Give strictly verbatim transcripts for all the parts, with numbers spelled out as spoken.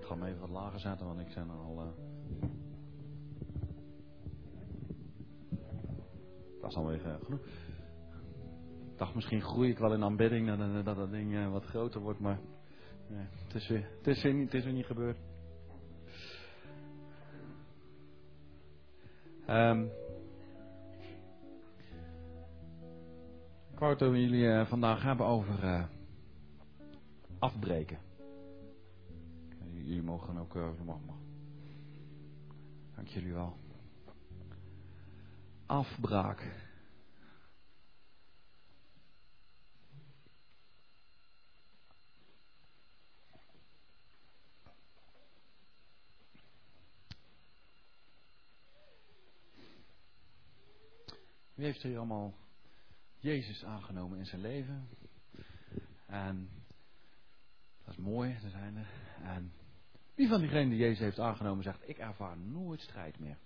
ga hem even wat lager zetten, want ik ben er al... Uh... Dat is alweer uh, genoeg. Ik dacht, misschien groei ik wel in aanbidding dat dat, dat, dat ding uh, wat groter wordt, maar... Nee, het, is weer, het, is weer niet, het is weer niet gebeurd. Um, ik wou het over jullie uh, vandaag hebben over uh, afbreken. Jullie mogen ook... Uh, mag, mag. Dank jullie wel. Afbraak. Wie heeft hier allemaal Jezus aangenomen in zijn leven? En dat is mooi, er zijn er. En wie van diegenen die Jezus heeft aangenomen zegt, ik ervaar nooit strijd meer?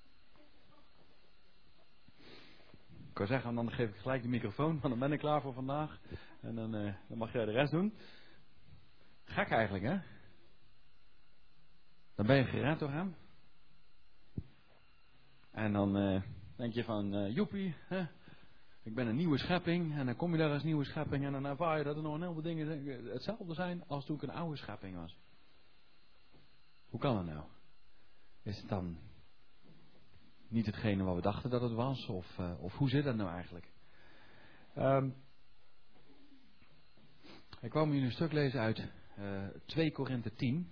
Ik kan zeggen, dan geef ik gelijk de microfoon, want dan ben ik klaar voor vandaag. En dan, uh, dan mag jij de rest doen. Gek eigenlijk, hè? Dan ben je gered door hem. En dan uh, denk je van, uh, joepie, hè? Ik ben een nieuwe schepping. En dan kom je daar als nieuwe schepping en dan ervaar je dat er nog een heleboel dingen hetzelfde zijn als toen ik een oude schepping was. Hoe kan dat nou? Is het dan niet hetgene wat we dachten dat het was? Of, uh, of hoe zit dat nou eigenlijk? Um, ik kwam jullie een stuk lezen uit uh, twee Korinthe tien.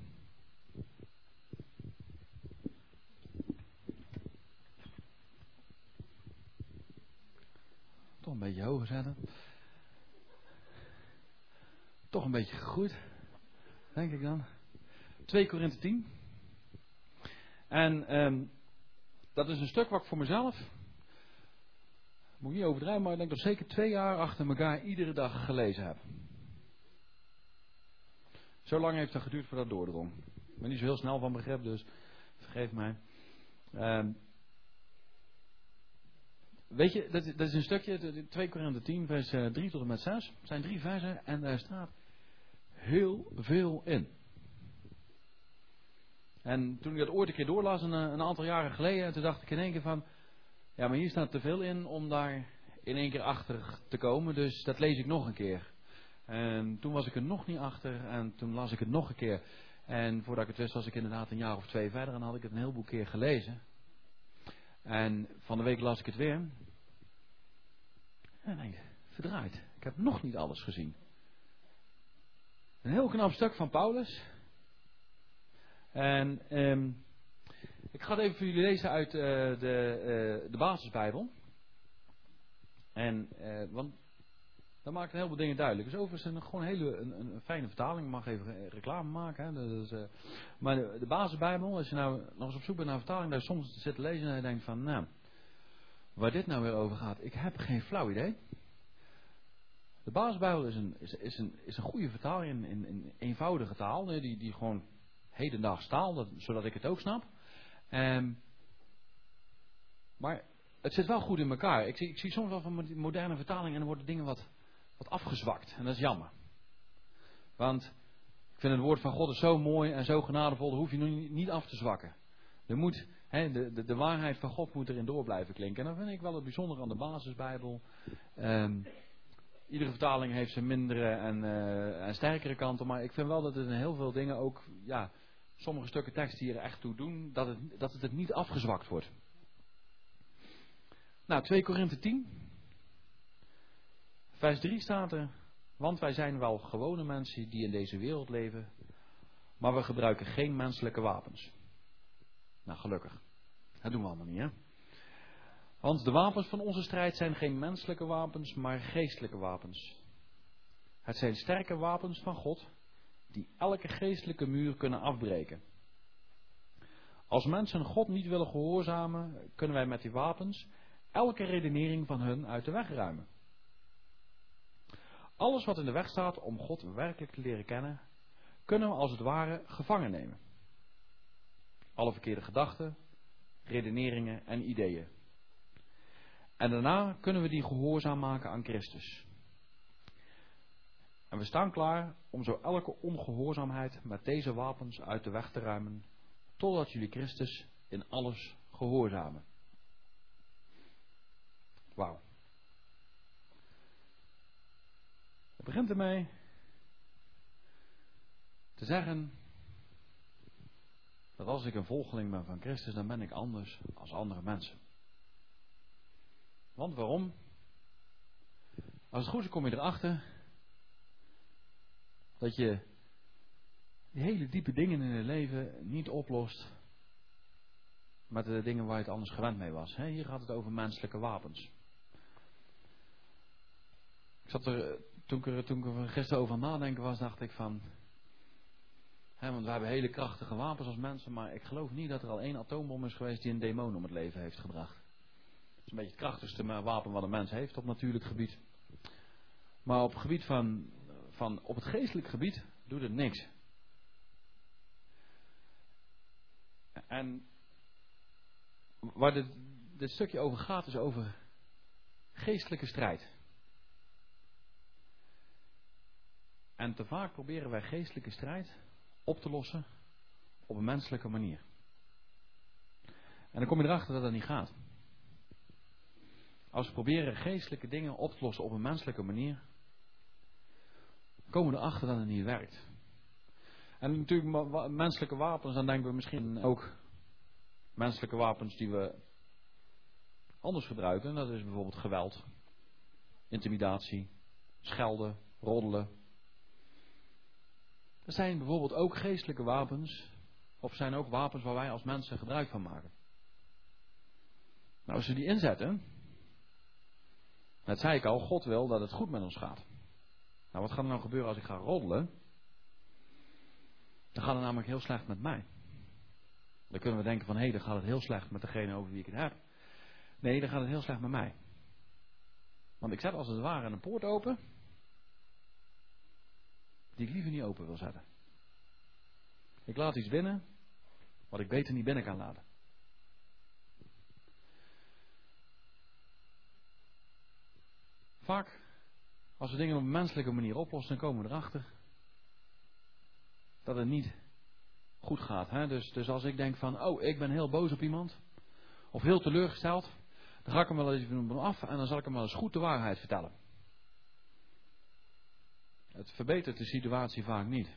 Toch een beetje hoger zetten. Toch een beetje gegroeid. Denk ik dan. twee Korinthe tien. En um, dat is een stuk wat ik voor mezelf, moet ik niet overdrijven, maar ik denk dat zeker twee jaar achter elkaar iedere dag gelezen heb. Zo lang heeft het geduurd voordat het doordrong. Ik ben niet zo heel snel van begrip, dus vergeef mij. Um, weet je, dat, dat is een stukje, twee Korinthe tien, vers drie tot en met zes. Het zijn drie versen en daar staat heel veel in. En toen ik dat ooit een keer doorlas, een, een aantal jaren geleden, toen dacht ik in één keer van, ja, maar hier staat te veel in om daar in één keer achter te komen, dus dat lees ik nog een keer. En toen was ik er nog niet achter en toen las ik het nog een keer. En voordat ik het wist was ik inderdaad een jaar of twee verder en had ik het een heleboel keer gelezen. En van de week las ik het weer. En denk ik, verdraaid, ik heb nog niet alles gezien. Een heel knap stuk van Paulus. En um, ik ga het even voor jullie lezen uit uh, de, uh, de basisbijbel. En, uh, want dat maakt een heleboel dingen duidelijk. Dus overigens een, gewoon een hele een, een fijne vertaling. Ik mag even reclame maken. Hè. Dus, uh, maar de, de basisbijbel, als je nou nog eens op zoek bent naar vertaling, daar soms zit te lezen en je denkt van, nou, waar dit nou weer over gaat, ik heb geen flauw idee. De basisbijbel is een, is, is een, is een goede vertaling in, in, in eenvoudige taal, die, die gewoon hedendaags taal, dat, zodat ik het ook snap. Um, maar het zit wel goed in elkaar. Ik zie, ik zie soms wel van moderne vertalingen en dan worden dingen wat, wat afgezwakt. En dat is jammer. Want ik vind het woord van God is zo mooi en zo genadevol, dat hoef je nu niet af te zwakken. Er moet, he, de, de, de waarheid van God moet erin door blijven klinken. En dat vind ik wel het bijzondere aan de basisbijbel. Um, Iedere vertaling heeft zijn mindere en, uh, en sterkere kanten. Maar ik vind wel dat het in heel veel dingen ook, ja, sommige stukken tekst die er echt toe doen, dat het, dat het niet afgezwakt wordt. Nou, twee Korinthe tien. Vers drie staat er. Want wij zijn wel gewone mensen die in deze wereld leven. Maar we gebruiken geen menselijke wapens. Nou, gelukkig. Dat doen we allemaal niet, hè. Want de wapens van onze strijd zijn geen menselijke wapens, maar geestelijke wapens. Het zijn sterke wapens van God, die elke geestelijke muur kunnen afbreken. Als mensen God niet willen gehoorzamen, kunnen wij met die wapens elke redenering van hun uit de weg ruimen. Alles wat in de weg staat om God werkelijk te leren kennen, kunnen we als het ware gevangen nemen. Alle verkeerde gedachten, redeneringen en ideeën. En daarna kunnen we die gehoorzaam maken aan Christus. En we staan klaar om zo elke ongehoorzaamheid met deze wapens uit de weg te ruimen, totdat jullie Christus in alles gehoorzamen. Wauw. Het begint ermee te zeggen dat als ik een volgeling ben van Christus, dan ben ik anders als andere mensen. Want waarom? Als het goed is, kom je erachter dat je die hele diepe dingen in het leven niet oplost met de dingen waar je het anders gewend mee was. Hier gaat het over menselijke wapens. Ik zat er, toen ik er, toen ik er gisteren over aan het nadenken was, dacht ik van, hè, want we hebben hele krachtige wapens als mensen, maar ik geloof niet dat er al één atoombom is geweest die een demon om het leven heeft gebracht. Dat is een beetje het krachtigste wapen wat een mens heeft op natuurlijk gebied. Maar op het gebied van, van op het geestelijk gebied doet het niks. En waar dit, dit stukje over gaat is over geestelijke strijd. En te vaak proberen wij geestelijke strijd op te lossen op een menselijke manier. En dan kom je erachter dat dat niet gaat. Als we proberen geestelijke dingen op te lossen op een menselijke manier, komen we erachter dat het niet werkt. En natuurlijk menselijke wapens, dan denken we misschien ook menselijke wapens die we anders gebruiken. Dat is bijvoorbeeld geweld, intimidatie, schelden, roddelen. Er zijn bijvoorbeeld ook geestelijke wapens, of zijn ook wapens waar wij als mensen gebruik van maken. Nou, als we die inzetten, dat zei ik al, God wil dat het goed met ons gaat. Nou, wat gaat er nou gebeuren als ik ga roddelen? Dan gaat het namelijk heel slecht met mij. Dan kunnen we denken van, hé, hey, dan gaat het heel slecht met degene over wie ik het heb. Nee, dan gaat het heel slecht met mij. Want ik zet als het ware een poort open, die ik liever niet open wil zetten. Ik laat iets binnen, wat ik beter niet binnen kan laten. Vaak, als we dingen op een menselijke manier oplossen, dan komen we erachter dat het niet goed gaat. Hè? Dus, dus als ik denk van, oh, ik ben heel boos op iemand, of heel teleurgesteld, dan ga ik hem wel even af en dan zal ik hem wel eens goed de waarheid vertellen. Het verbetert de situatie vaak niet.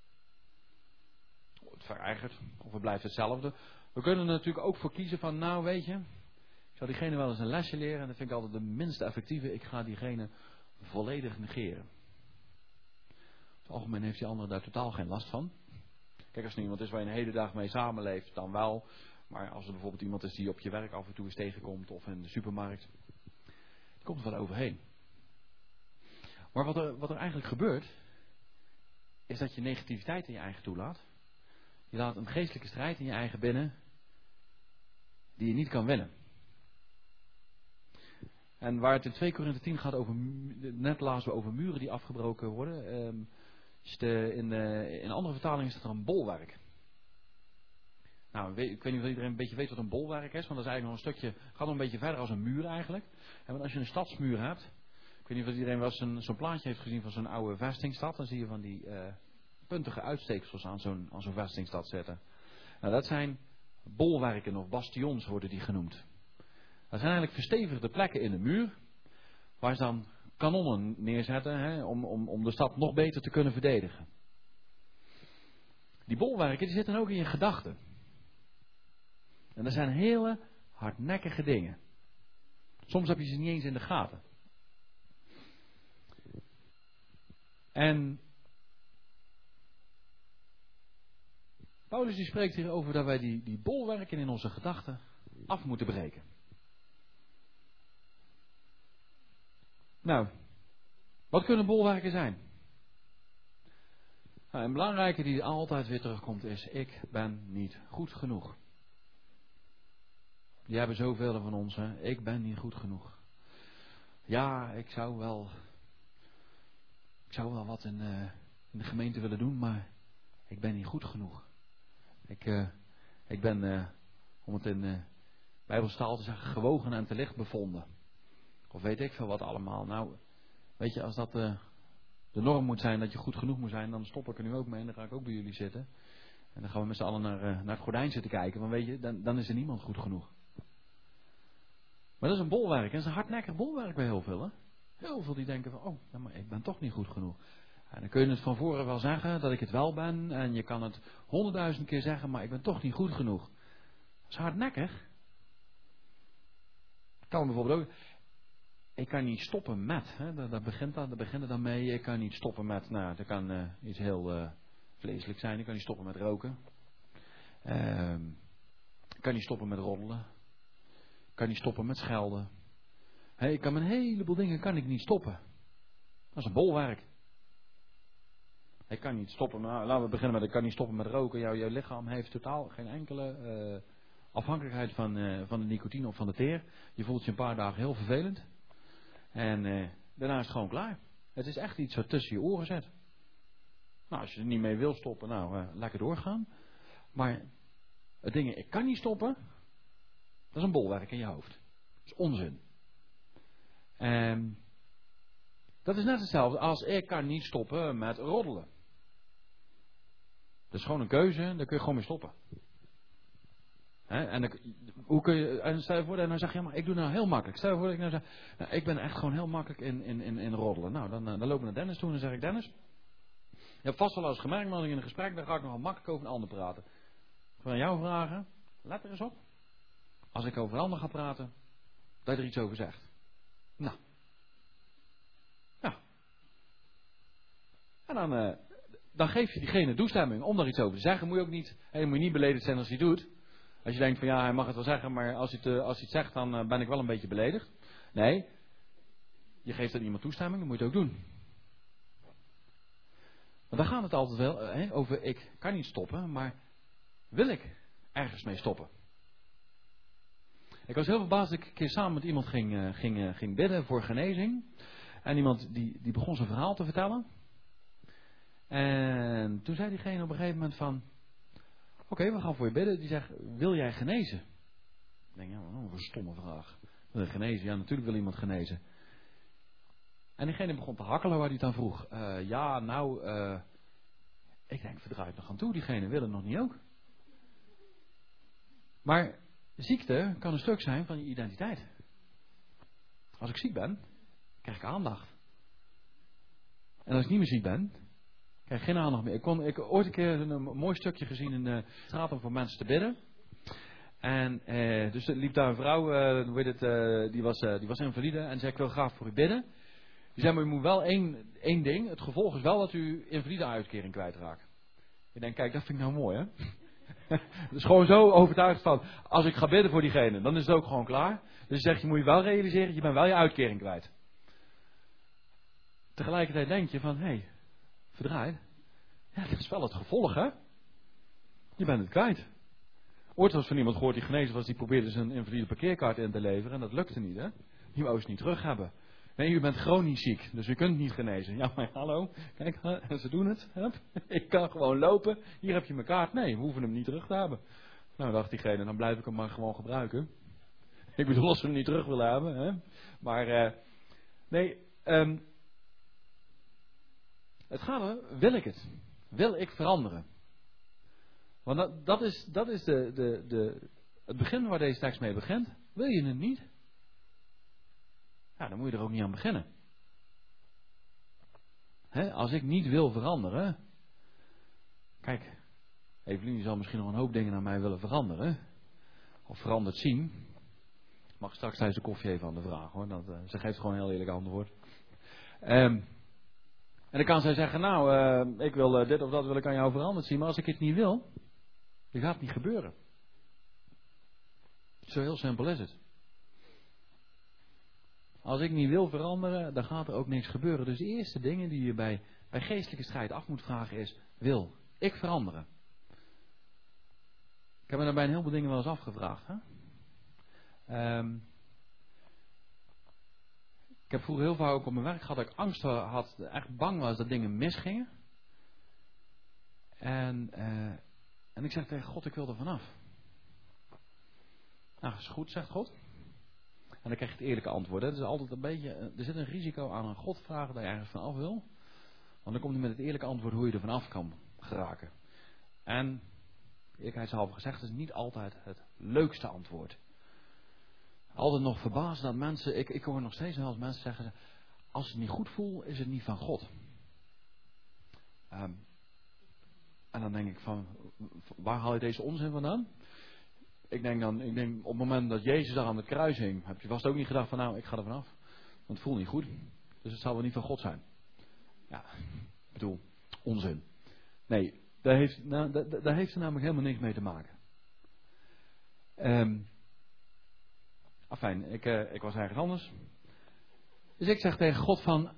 Het verergert, of het blijft hetzelfde. We kunnen er natuurlijk ook voor kiezen van, nou weet je, ik zal diegene wel eens een lesje leren en dat vind ik altijd de minste effectieve. Ik ga diegene volledig negeren. Op het algemeen heeft die andere daar totaal geen last van. Kijk, als er iemand is waar je een hele dag mee samenleeft, dan wel. Maar als er bijvoorbeeld iemand is die op je werk af en toe eens tegenkomt of in de supermarkt, die komt er wel overheen. Maar wat er, wat er eigenlijk gebeurt, is dat je negativiteit in je eigen toelaat. Je laat een geestelijke strijd in je eigen binnen, die je niet kan winnen. En waar het in twee Korinthe tien gaat over, net lazen we over muren die afgebroken worden. Um, is de, in, uh, in andere vertalingen staat er een bolwerk. Nou, ik weet niet of iedereen een beetje weet wat een bolwerk is, want dat is eigenlijk nog een stukje, gaat nog een beetje verder als een muur eigenlijk. En want als je een stadsmuur hebt, ik weet niet of iedereen wel eens een, zo'n plaatje heeft gezien van zo'n oude vestingstad, dan zie je van die uh, puntige uitsteeksels aan zo'n, aan zo'n vestingstad zitten. Nou, dat zijn bolwerken of bastions worden die genoemd. Dat zijn eigenlijk verstevigde plekken in de muur, waar ze dan kanonnen neerzetten, hè, om, om, om de stad nog beter te kunnen verdedigen. Die bolwerken die zitten ook in je gedachten. En dat zijn hele hardnekkige dingen. Soms heb je ze niet eens in de gaten. En Paulus die spreekt hierover dat wij die, die bolwerken in onze gedachten af moeten breken. Nou, wat kunnen bolwerken zijn? Nou, een belangrijke die altijd weer terugkomt is, ik ben niet goed genoeg. Die hebben zoveel van ons, hè? Ik ben niet goed genoeg. Ja, ik zou wel, ik zou wel wat in, uh, in de gemeente willen doen, maar ik ben niet goed genoeg. Ik, uh, ik ben, uh, om het in uh, Bijbelstaal te zeggen, gewogen en te licht bevonden. Of weet ik veel wat allemaal. Nou, weet je, als dat, uh, de norm moet zijn dat je goed genoeg moet zijn, dan stop ik er nu ook mee en dan ga ik ook bij jullie zitten. En dan gaan we met z'n allen naar, uh, naar het gordijn zitten kijken. Want weet je, dan, dan is er niemand goed genoeg. Maar dat is een bolwerk. En dat is een hardnekkig bolwerk bij heel veel. Hè? Heel veel die denken van, oh, ja, maar ik ben toch niet goed genoeg. En dan kun je het van voren wel zeggen dat ik het wel ben. En je kan het honderdduizend keer zeggen, maar ik ben toch niet goed genoeg. Dat is hardnekkig. Kan bijvoorbeeld ook. Ik kan niet stoppen met. Hè? Daar, daar, begint dat, daar begint het dan mee. Ik kan niet stoppen met. Nou, dat kan uh, iets heel uh, vleeselijk zijn. Ik kan niet stoppen met roken. Uh, ik kan niet stoppen met roddelen. Ik kan niet stoppen met schelden. Hey, ik kan met een heleboel dingen kan ik niet stoppen. Dat is een bolwerk. Ik kan niet stoppen. Nou, laten we beginnen met. Ik kan niet stoppen met roken. Jouw, jouw lichaam heeft totaal geen enkele uh, afhankelijkheid van, uh, van de nicotine of van de teer. Je voelt je een paar dagen heel vervelend. En uh, daarna is het gewoon klaar. Het is echt iets wat tussen je oren zit. Nou, als je er niet mee wil stoppen, nou, uh, lekker doorgaan. Maar het ding, ik kan niet stoppen. Dat is een bolwerk in je hoofd. Dat is onzin. En dat is net hetzelfde als ik kan niet stoppen met roddelen. Dat is gewoon een keuze, daar kun je gewoon mee stoppen. He, en dan, hoe kun je, en stel je voor dat je nou zegt, ja maar ik doe nou heel makkelijk. Stel je voor dat ik nou zeg, nou, ik ben echt gewoon heel makkelijk in, in, in, in roddelen. Nou, dan, dan lopen we naar Dennis toe en dan zeg ik, Dennis, je hebt vast wel eens gemerkt, maar als ik in een gesprek, dan ga ik nogal makkelijk over een ander praten. Ik wil aan jou vragen, let er eens op. Als ik over een ander ga praten, dat je er iets over zegt. Nou. Ja. En dan, uh, dan geef je diegene toestemming om daar iets over te zeggen. Moet je ook niet, hey, moet je niet beledigd zijn als hij het doet. Als je denkt van ja, hij mag het wel zeggen, maar als hij het, uh, als hij het zegt, dan uh, ben ik wel een beetje beledigd. Nee, je geeft aan iemand toestemming, dan moet je het ook doen. Maar dan gaat het altijd wel uh, hè, over ik kan niet stoppen, maar wil ik ergens mee stoppen? Ik was heel verbaasd dat ik een keer samen met iemand ging, uh, ging, uh, ging bidden voor genezing. En iemand die, die begon zijn verhaal te vertellen. En toen zei diegene op een gegeven moment van, oké, okay, we gaan voor je bidden. Die zegt, wil jij genezen? Ik denk, ja, wat een stomme vraag. Wil je genezen? Ja, natuurlijk wil iemand genezen. En diegene begon te hakkelen waar hij het aan vroeg. Uh, ja, nou, uh, ik denk, verdraait nog aan toe. Diegene wil het nog niet ook. Maar ziekte kan een stuk zijn van je identiteit. Als ik ziek ben, krijg ik aandacht. En als ik niet meer ziek ben, krijg ik geen aandacht meer. Ik kon ik ooit een keer een, een mooi stukje gezien in de straat om voor mensen te bidden. En eh, dus er liep daar een vrouw, uh, hoe heet het, uh, die, was, uh, die was invalide en zei ik wil graag voor u bidden. Die zei maar u moet wel één, één ding, het gevolg is wel dat u invalide uitkering kwijtraakt. Ik denk kijk dat vind ik nou mooi hè. Dus gewoon zo overtuigd van, als ik ga bidden voor diegene, dan is het ook gewoon klaar. Dus zeg je, moet je wel realiseren, je bent wel je uitkering kwijt. Tegelijkertijd denk je van, hé, hey, verdraaid. Ja, dat is wel het gevolg, hè. Je bent het kwijt. Ooit was van iemand gehoord die genezen was, die probeerde zijn invalide parkeerkaart in te leveren en dat lukte niet, hè. Die wou ze niet terug hebben. Nee, u bent chronisch ziek, dus u kunt niet genezen. Ja, maar hallo, kijk, ze doen het. Hup. Ik kan gewoon lopen. Hier heb je mijn kaart. Nee, we hoeven hem niet terug te hebben. Nou, dacht diegene, dan blijf ik hem maar gewoon gebruiken. Ik bedoel, als we hem niet terug willen hebben. Hè? Maar, uh, nee, um, het gaat er, wil ik het? Wil ik veranderen? Want dat, dat is, dat is de, de, de, het begin waar deze tekst mee begint. Wil je het niet? Ja, dan moet je er ook niet aan beginnen. He, als ik niet wil veranderen. Kijk, Evelien zal misschien nog een hoop dingen aan mij willen veranderen. Of veranderd zien. Ik mag straks tijdens de koffie even aan de vraag hoor. Dat, uh, ze geeft gewoon een heel eerlijk antwoord. Um, en dan kan zij zeggen, nou, uh, ik wil uh, dit of dat wil ik aan jou veranderd zien. Maar als ik het niet wil, dan gaat het niet gebeuren. Zo heel simpel is het. Als ik niet wil veranderen, dan gaat er ook niks gebeuren. Dus de eerste dingen die je bij, bij geestelijke strijd af moet vragen is, wil ik veranderen? Ik heb me daar bij een heleboel dingen wel eens afgevraagd. Hè? Um, ik heb vroeger heel vaak ook op mijn werk gehad dat ik angst had, echt bang was dat dingen misgingen. En, uh, en ik zeg tegen God, ik wil er vanaf. Nou, is goed, zegt God. En dan krijg je het eerlijke antwoord. Hè. Het is altijd een beetje, er zit een risico aan een God vragen dat je ergens van af wil. Want dan komt hij met het eerlijke antwoord hoe je er vanaf kan geraken. En, eerlijkheidshalve gezegd, is niet altijd het leukste antwoord. Altijd nog verbaasd dat mensen, ik, ik hoor nog steeds wel als mensen zeggen, als ik het niet goed voel, is het niet van God. Um, en dan denk ik van, waar haal je deze onzin vandaan? Ik denk dan, ik denk op het moment dat Jezus daar aan het kruis hing, heb je vast ook niet gedacht van nou, ik ga er vanaf. Want het voelt niet goed. Dus het zal wel niet van God zijn. Ja, ik bedoel, onzin. Nee, daar heeft, nou, daar, daar heeft er namelijk helemaal niks mee te maken. Um, afijn, ik, uh, ik was ergens anders. Dus ik zeg tegen God van,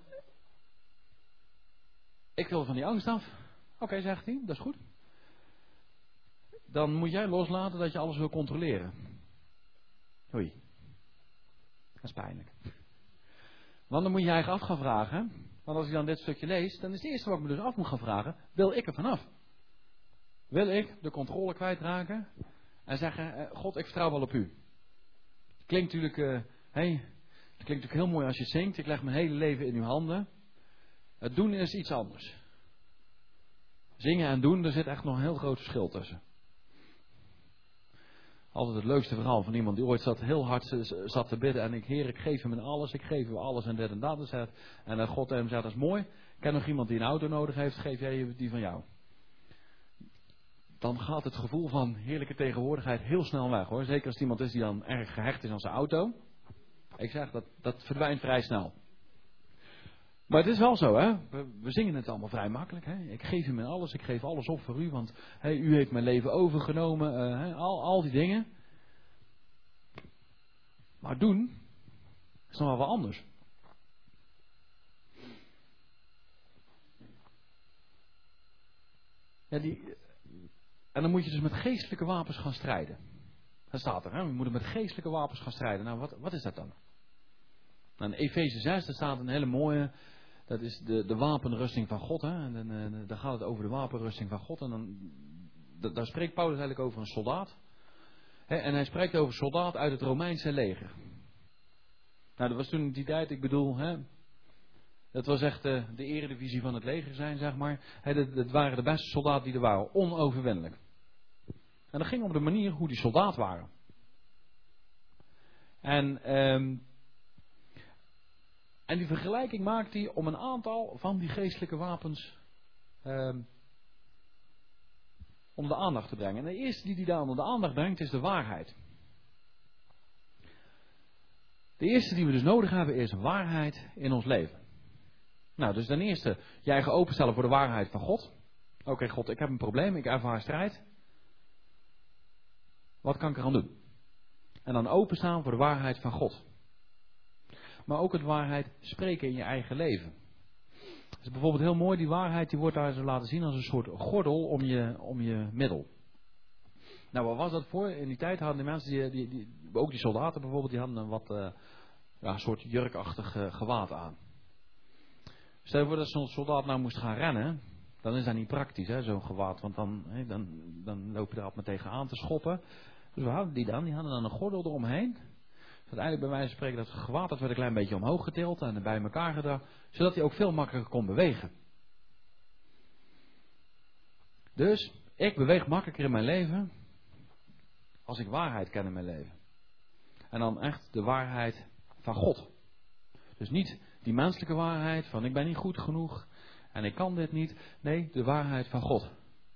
ik wil van die angst af. Oké, okay, zegt hij, dat is goed. Dan moet jij loslaten dat je alles wil controleren. Oei. Dat is pijnlijk. Want dan moet je je eigen af gaan vragen. Want als ik dan dit stukje lees, dan is het eerste wat ik me dus af moet gaan vragen, wil ik er vanaf? Wil ik de controle kwijtraken en zeggen, God, ik vertrouw wel op u. Klinkt natuurlijk, uh, hey, het klinkt natuurlijk heel mooi als je zingt, ik leg mijn hele leven in uw handen. Het doen is iets anders. Zingen en doen, er zit echt nog een heel groot verschil tussen. Altijd het leukste verhaal van iemand die ooit zat heel hard zat te bidden. En ik, Heer, ik geef hem in alles, ik geef hem alles en dit en dat. En dan God hem zei, dat is mooi. Ik ken nog iemand die een auto nodig heeft, geef jij die van jou. Dan gaat het gevoel van heerlijke tegenwoordigheid heel snel weg, hoor. Zeker als het iemand is die dan erg gehecht is aan zijn auto. Ik zeg, dat, dat verdwijnt vrij snel. Maar het is wel zo, hè. We, we zingen het allemaal vrij makkelijk, hè. Ik geef hem in alles, ik geef alles op voor u, want hey, u heeft mijn leven overgenomen, uh, hè, al, al die dingen. Maar doen is nog wel wat anders. Ja, die, en dan moet je dus met geestelijke wapens gaan strijden. Dat staat er, hè. We moeten met geestelijke wapens gaan strijden. Nou, wat, wat is dat dan? Nou, in Efeze zes, daar staat een hele mooie. Dat is de, de wapenrusting van God. Hè? En dan, uh, dan gaat het over de wapenrusting van God. En dan, d- daar spreekt Paulus eigenlijk over een soldaat. Hè? En hij spreekt over een soldaat uit het Romeinse leger. Nou, dat was toen die tijd, ik bedoel, hè, dat was echt uh, de eredivisie van het leger zijn, zeg maar. Hè, dat, dat waren de beste soldaten die er waren, onoverwinnelijk. En dat ging om de manier hoe die soldaat waren. En... Um, En die vergelijking maakt hij om een aantal van die geestelijke wapens eh, onder de aandacht te brengen. En de eerste die hij daar onder de aandacht brengt is de waarheid. De eerste die we dus nodig hebben is waarheid in ons leven. Nou, dus ten eerste je eigen openstellen voor de waarheid van God. Oké, okay, God, ik heb een probleem, ik ervaar strijd. Wat kan ik eraan doen? En dan openstaan voor de waarheid van God. Maar ook het waarheid spreken in je eigen leven. Dat is bijvoorbeeld heel mooi, die waarheid die wordt daar zo laten zien als een soort gordel om je, om je middel. Nou, wat was dat voor? In die tijd hadden de mensen, die, die, die, ook die soldaten bijvoorbeeld, die hadden een wat, uh, ja, een soort jurkachtig uh, gewaad aan. Stel je voor dat zo'n soldaat nou moest gaan rennen, dan is dat niet praktisch, hè, zo'n gewaad. Want dan, hè, dan, dan loop je er altijd maar tegenaan te schoppen. Dus wat hadden die dan? Die hadden dan een gordel eromheen. Uiteindelijk bij wijze van spreken dat gewaad, dat werd een klein beetje omhoog getild en bij elkaar gedragen, zodat hij ook veel makkelijker kon bewegen. Dus ik beweeg makkelijker in mijn leven als ik waarheid ken in mijn leven. En dan echt de waarheid van God. Dus niet die menselijke waarheid van ik ben niet goed genoeg en ik kan dit niet. Nee, de waarheid van God.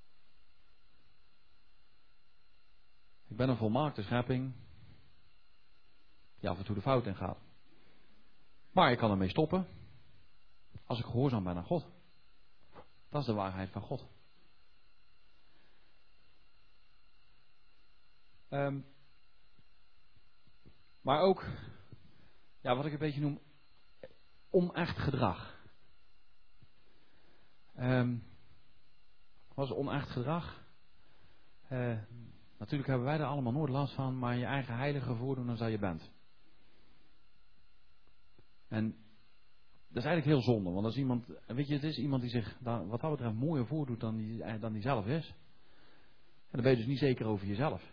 Ik ben een volmaakte schepping die af en toe de fout in gaat. Maar ik kan ermee stoppen als ik gehoorzaam ben aan God. Dat is de waarheid van God. Um, maar ook, ja, wat ik een beetje noem, onecht gedrag. Um, wat is onecht gedrag? Uh, natuurlijk hebben wij er allemaal nooit last van, maar je eigen heilige voordoen als dat je bent. En dat is eigenlijk heel zonde, want als iemand, weet je, het is iemand die zich dan, wat dat betreft mooier voordoet dan die, dan die zelf is. En dan ben je dus niet zeker over jezelf.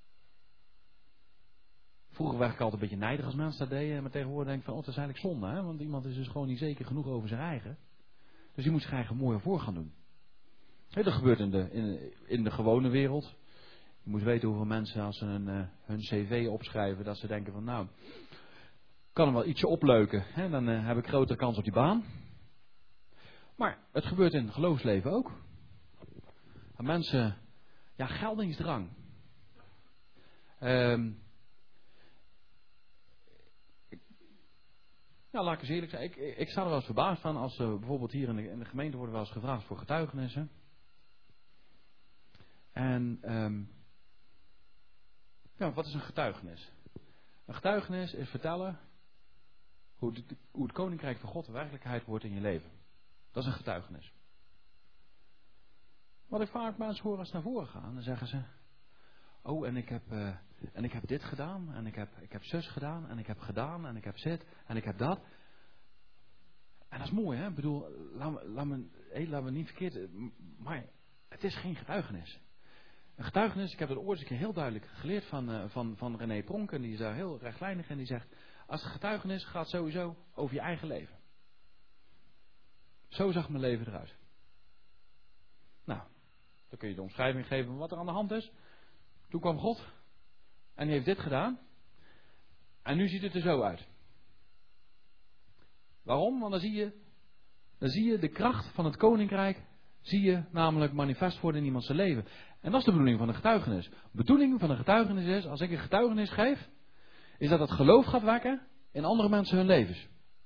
Vroeger werd ik altijd een beetje nijdig als mensen dat deden, maar tegenwoordig denk ik van, oh, dat is eigenlijk zonde, hè? Want iemand is dus gewoon niet zeker genoeg over zijn eigen. Dus die moet zich eigenlijk mooier voor gaan doen. He, dat gebeurt in de, in, in de gewone wereld. Je moet weten hoeveel mensen als ze hun, uh, hun cv opschrijven, dat ze denken van nou, kan hem wel ietsje opleuken. Hè? Dan uh, heb ik grotere kans op die baan. Maar het gebeurt in het geloofsleven ook. En mensen, ja, geldingsdrang. Um, Ja, laat ik eens eerlijk zijn. Ik, ik, ik sta er wel eens verbaasd van als uh, bijvoorbeeld hier in de, in de gemeente worden wel eens gevraagd voor getuigenissen. En um, ja, wat is een getuigenis? Een getuigenis is vertellen hoe, de, hoe het koninkrijk van God werkelijkheid wordt in je leven. Dat is een getuigenis. Wat ik vaak mensen hoor als ze naar voren gaan, dan zeggen ze: oh, en ik heb, uh, en ik heb dit gedaan, en ik heb, ik heb zus gedaan, en ik heb gedaan, en ik heb zit, en ik heb dat. En dat is mooi, hè? Ik bedoel, laat me, laat me, hey, laat me niet verkeerd, maar het is geen getuigenis. Een getuigenis, ik heb het ooit eens een keer heel duidelijk geleerd van, uh, van, van René Pronk, en die is daar heel rechtlijnig, en die zegt: als het getuigenis gaat sowieso over je eigen leven. Zo zag mijn leven eruit. Nou, dan kun je de omschrijving geven van wat er aan de hand is. Toen kwam God en die heeft dit gedaan. En nu ziet het er zo uit. Waarom? Want dan zie je, dan zie je de kracht van het koninkrijk, zie je namelijk manifest worden in iemands leven. En dat is de bedoeling van een getuigenis. De bedoeling van een getuigenis is, als ik een getuigenis geef, is dat het geloof gaat wekken in andere mensen hun levens.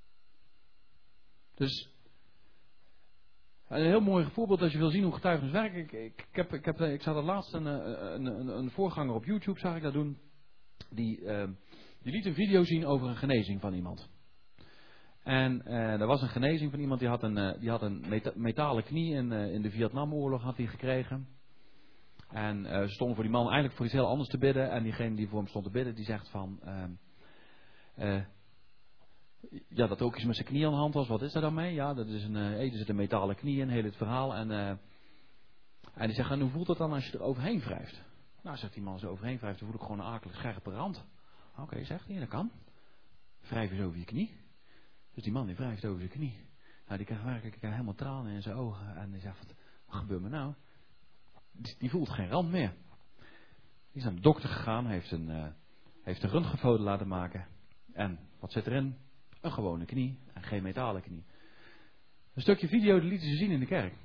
Dus een heel mooi voorbeeld als je wil zien hoe getuigenis werkt. Ik, ik, ik, heb, ik, heb, ik zag er laatst een, een, een, een voorganger op YouTube, zag ik dat doen. Die, uh, die liet een video zien over een genezing van iemand. En uh, er was een genezing van iemand die had een, uh, die had een meta- metalen knie in, uh, in de Vietnamoorlog had hij gekregen. En uh, ze stonden voor die man eigenlijk voor iets heel anders te bidden. En diegene die voor hem stond te bidden, die zegt van... Uh, uh, ja, dat ook iets met zijn knie aan de hand was. Wat is daar dan mee? Ja, dat is een, uh, hey, er zit een metalen knie in, heel het verhaal. En, uh, en die zegt, en hoe voelt dat dan als je er overheen wrijft? Nou, zegt die man, als je overheen wrijft, dan voel ik gewoon een akelig scherpe rand. Oké, okay, zegt hij, dat kan. Wrijf eens over je knie. Dus die man die wrijft over zijn knie. Nou, die krijgt werkelijk helemaal tranen in zijn ogen. En die zegt, wat, wat gebeurt me nou? Die, die voelt geen rand meer. Die is naar de dokter gegaan, heeft een, uh, heeft een röntgenfoto laten maken. En wat zit erin? Een gewone knie en geen metalen knie. Een stukje video dat lieten ze zien in de kerk.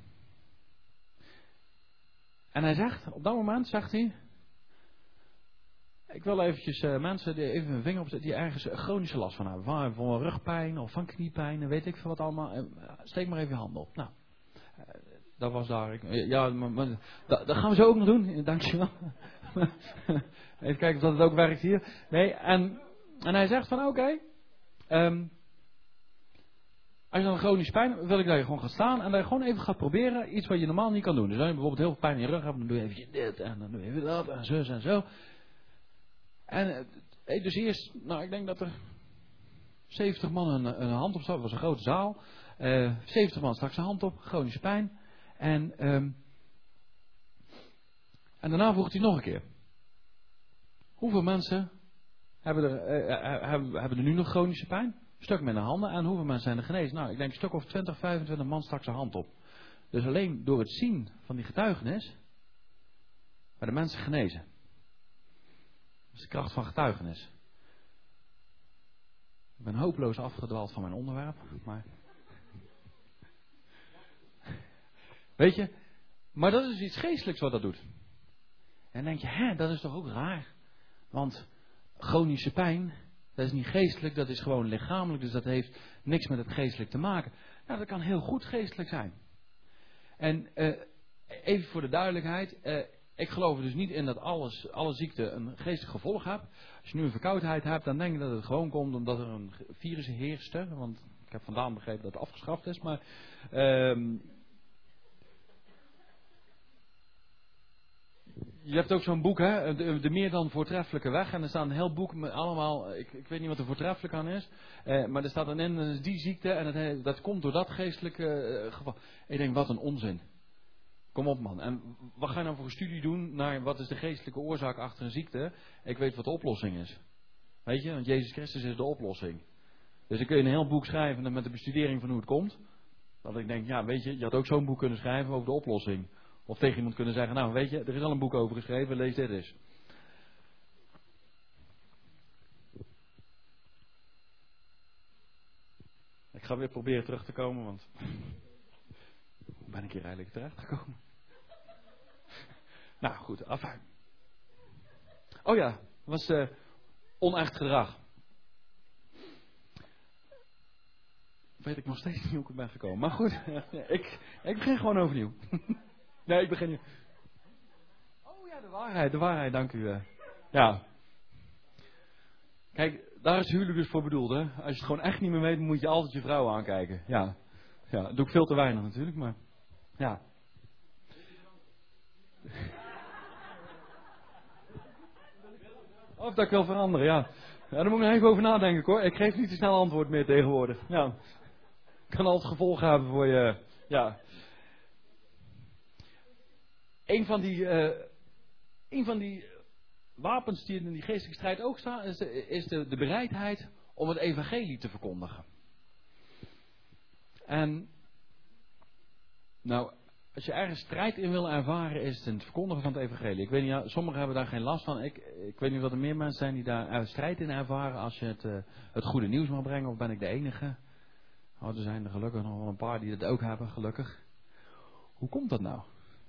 En hij zegt, op dat moment zegt hij... Ik wil eventjes uh, mensen die even hun vinger opzetten die ergens chronische last van hebben. Van, van rugpijn of van kniepijn en weet ik veel wat allemaal. Uh, steek maar even je hand op. Nou, uh, dat was daar. Ik, uh, ja, maar, maar, dat, dat gaan we zo ook nog doen. Dankjewel. Even kijken of dat het ook werkt hier. Nee, en, en hij zegt van oké... Okay, Um, als je dan chronisch pijn wil ik dat je gewoon gaat staan en dat je gewoon even gaat proberen iets wat je normaal niet kan doen. Dus als je bijvoorbeeld heel veel pijn in je rug hebt, dan doe je even dit en dan doe je even dat en zo en zo. En dus eerst, nou ik denk dat er zeventig man een, een hand op stak, dat was een grote zaal. Uh, zeventig man stak zijn hand op, chronische pijn. En, um, en daarna vroeg hij nog een keer. Hoeveel mensen... Hebben er, uh, hebben, hebben er nu nog chronische pijn? Een stuk met de handen. En hoeveel mensen zijn er genezen? Nou, ik denk een stuk of twintig, vijfentwintig man stak zijn hand op. Dus alleen door het zien van die getuigenis... werden mensen genezen. Dat is de kracht van getuigenis. Ik ben hopeloos afgedwaald van mijn onderwerp. Maar... Weet je? Maar dat is iets geestelijks wat dat doet. En dan denk je, hè, dat is toch ook raar? Want... chronische pijn, dat is niet geestelijk, dat is gewoon lichamelijk, dus dat heeft niks met het geestelijk te maken. Nou, dat kan heel goed geestelijk zijn. En uh, even voor de duidelijkheid, uh, ik geloof er dus niet in dat alles, alle ziekte een geestelijk gevolg heeft. Als je nu een verkoudheid hebt, dan denk ik dat het gewoon komt omdat er een virus heerste, want ik heb vandaan begrepen dat het afgeschaft is, maar... Uh, Je hebt ook zo'n boek, hè, de, de meer dan voortreffelijke weg. En er staat een heel boek met allemaal, ik, ik weet niet wat er voortreffelijk aan is. Eh, maar er staat dan in, dat is die ziekte en dat, dat komt door dat geestelijke uh, geval. En ik denk, wat een onzin. Kom op man. En wat ga je nou voor een studie doen naar wat is de geestelijke oorzaak achter een ziekte? Ik weet wat de oplossing is. Weet je, want Jezus Christus is de oplossing. Dus dan kun je een heel boek schrijven met de bestudering van hoe het komt. Dat ik denk, ja weet je, je had ook zo'n boek kunnen schrijven over de oplossing. Of tegen iemand kunnen zeggen, nou weet je, er is al een boek over geschreven, lees dit eens. Ik ga weer proberen terug te komen, want hoe ben ik hier eigenlijk terecht gekomen? Nou goed, afijn. Oh ja, het was uh, onecht gedrag. Weet ik nog steeds niet hoe ik ben gekomen. Maar goed, ik, ik begin gewoon overnieuw. Nee, ik begin nu. Oh ja, de waarheid, de waarheid, dank u. Ja. Kijk, daar is huwelijk dus voor bedoeld, hè. Als je het gewoon echt niet meer weet, moet je altijd je vrouw aankijken. Ja. Ja, dat doe ik veel te weinig natuurlijk, maar... Ja. Of dat ik wil veranderen, ja. Ja, daar moet ik nog even over nadenken, hoor. Ik geef niet te snel antwoord meer tegenwoordig. Ja. Kan altijd gevolgen hebben voor je... Ja. Een van die... Uh, een van die wapens die in die geestelijke strijd ook staan... is, de, is de, de bereidheid om het evangelie te verkondigen. En... Nou... Als je ergens strijd in wil ervaren, is het in het verkondigen van het evangelie. Ik weet niet, ja, sommigen hebben daar geen last van. Ik, ik weet niet of er meer mensen zijn die daar strijd in ervaren als je het, uh, het goede nieuws mag brengen. Of ben ik de enige? Oh, er zijn er gelukkig nog wel een paar die het ook hebben, gelukkig. Hoe komt dat nou?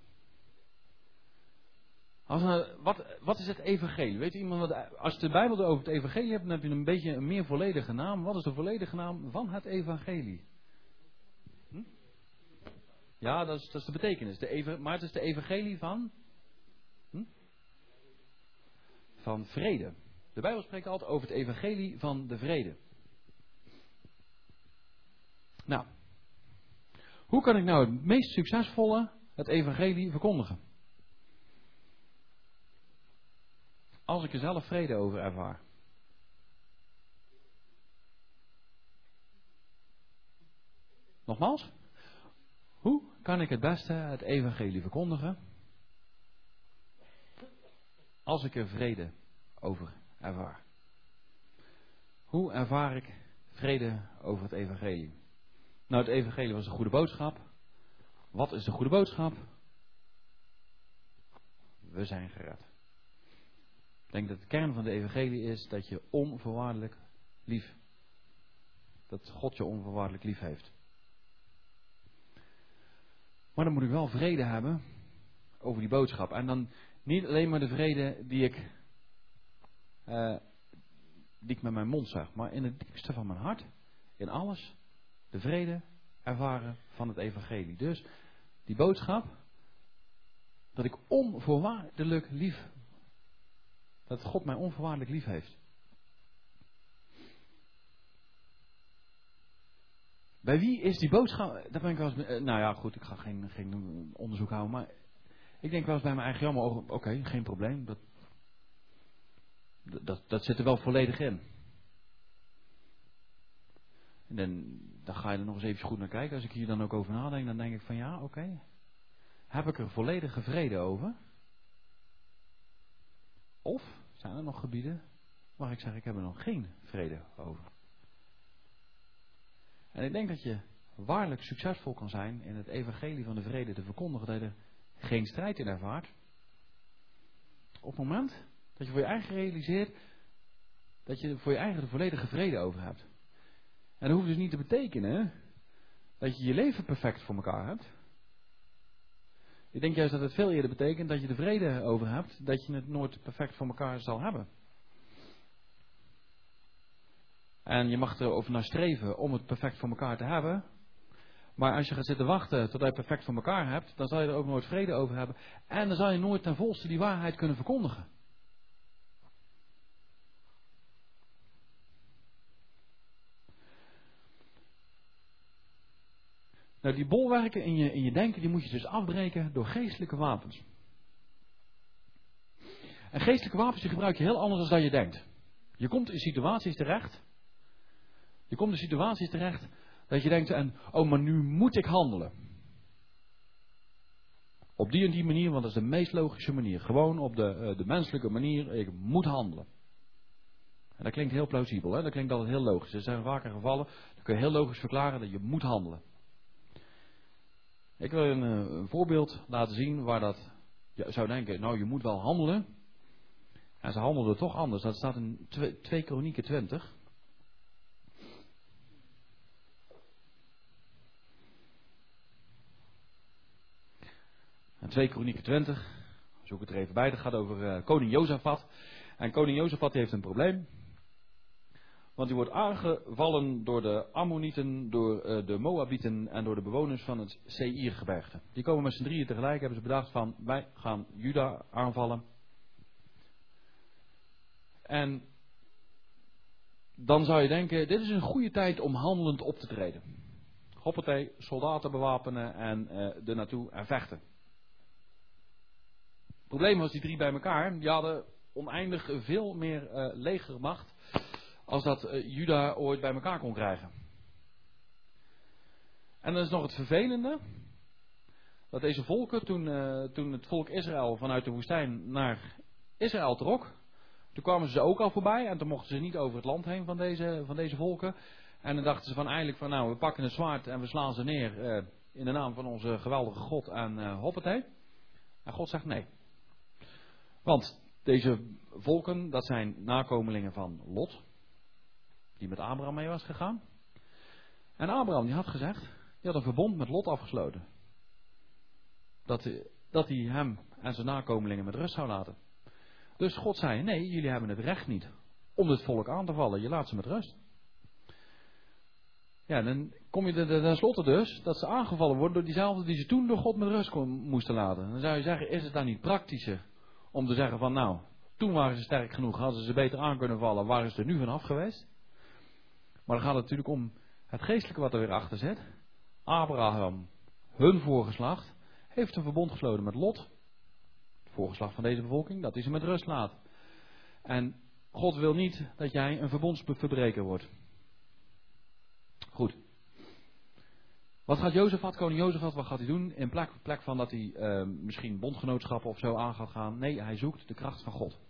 Als nou wat, wat is het evangelie? Weet iemand wat, als je de Bijbel over het evangelie hebt, dan heb je een beetje een meer volledige naam. Wat is de volledige naam van het evangelie? Hm? Ja, dat is, dat is de betekenis. De even, maar het is de evangelie van... Hm? Van vrede. De Bijbel spreekt altijd over het evangelie van de vrede. Nou. Hoe kan ik nou het meest succesvolle het evangelie verkondigen? Als ik er zelf vrede over ervaar. Nogmaals? Hoe kan ik het beste het evangelie verkondigen? Als ik er vrede over ervaar. Hoe ervaar ik vrede over het evangelie? Nou, het evangelie was een goede boodschap. Wat is de goede boodschap? We zijn gered. Ik denk dat de kern van de evangelie is dat je onvoorwaardelijk lief. Dat God je onvoorwaardelijk lief heeft. Maar dan moet ik wel vrede hebben over die boodschap. En dan niet alleen maar de vrede die ik, uh, die ik met mijn mond zeg. Maar in het diepste van mijn hart, in alles, de vrede ervaren van het evangelie. Dus die boodschap, dat ik onvoorwaardelijk lief, dat God mij onvoorwaardelijk lief heeft. Bij wie is die boodschap? Daar ben ik wel eens, nou ja, goed, ik ga geen, geen onderzoek houden, maar ik denk wel eens bij mijn eigen jammer, oké, okay, geen probleem, dat, dat, dat zit er wel volledig in. En dan, dan ga je er nog eens even goed naar kijken. Als ik hier dan ook over nadenk, dan denk ik van ja, oké, okay, heb ik er volledige vrede over? Of zijn er nog gebieden waar ik zeg, ik heb er nog geen vrede over? En ik denk dat je waarlijk succesvol kan zijn in het evangelie van de vrede te verkondigen, dat je er geen strijd in ervaart. Op het moment dat je voor je eigen realiseert dat je voor je eigen de volledige vrede over hebt. En dat hoeft dus niet te betekenen dat je je leven perfect voor elkaar hebt. Ik denk juist dat het veel eerder betekent dat je de vrede over hebt, dat je het nooit perfect voor elkaar zal hebben. En je mag erover naar streven om het perfect voor elkaar te hebben. Maar als je gaat zitten wachten tot je het perfect voor elkaar hebt, dan zal je er ook nooit vrede over hebben. En dan zal je nooit ten volste die waarheid kunnen verkondigen. Nou, die bolwerken in je, in je denken, die moet je dus afbreken door geestelijke wapens. En geestelijke wapens die gebruik je heel anders dan je denkt. Je komt in situaties terecht. Je komt in situaties terecht dat je denkt, en, oh, maar nu moet ik handelen. Op die en die manier, want dat is de meest logische manier. Gewoon op de, de menselijke manier, ik moet handelen. En dat klinkt heel plausibel, hè? Dat klinkt altijd heel logisch. Er zijn vaker gevallen, dan kun je heel logisch verklaren dat je moet handelen. Ik wil een, een voorbeeld laten zien waar dat je zou denken, nou je moet wel handelen. En ze handelden toch anders. Dat staat in twee Kronieken twintig. En twee Kronieken twintig, zoek het er even bij, dat gaat over uh, koning Jozafat. En koning Jozafat heeft een probleem. Want die wordt aangevallen door de Ammonieten, door uh, de Moabieten en door de bewoners van het Seïrgebergte. Die komen met z'n drieën tegelijk, hebben ze bedacht van, wij gaan Juda aanvallen. En dan zou je denken, dit is een goede tijd om handelend op te treden. Hoppatee, soldaten bewapenen en uh, er naartoe en vechten. Het probleem was die drie bij elkaar, die hadden oneindig veel meer uh, legermacht als dat uh, Juda ooit bij elkaar kon krijgen. En dan is nog het vervelende, dat deze volken, toen, uh, toen het volk Israël vanuit de woestijn naar Israël trok, toen kwamen ze ook al voorbij en toen mochten ze niet over het land heen van deze, van deze volken. En dan dachten ze van eigenlijk van nou, we pakken het zwaard en we slaan ze neer uh, in de naam van onze geweldige God en uh, hoppatee. En God zegt nee. Want deze volken, dat zijn nakomelingen van Lot, die met Abraham mee was gegaan. En Abraham die had gezegd, die had een verbond met Lot afgesloten. Dat, dat hij hem en zijn nakomelingen met rust zou laten. Dus God zei, nee, jullie hebben het recht niet om dit volk aan te vallen. Je laat ze met rust. Ja, dan kom je er tenslotte dus dat ze aangevallen worden door diezelfde die ze toen door God met rust kon, moesten laten. Dan zou je zeggen, is het dan niet praktischer om te zeggen van nou, toen waren ze sterk genoeg, hadden ze ze beter aan kunnen vallen, waren ze er nu vanaf geweest. Maar dan gaat het natuurlijk om het geestelijke wat er weer achter zit. Abraham, hun voorgeslacht, heeft een verbond gesloten met Lot. Het voorgeslacht van deze bevolking, dat hij ze met rust laat. En God wil niet dat jij een verbondsverbreker wordt. Goed. Wat gaat Jozefat, koning Jozefat, wat gaat hij doen? In plek, plek van dat hij uh, misschien bondgenootschappen of zo aan gaat gaan. Nee, hij zoekt de kracht van God.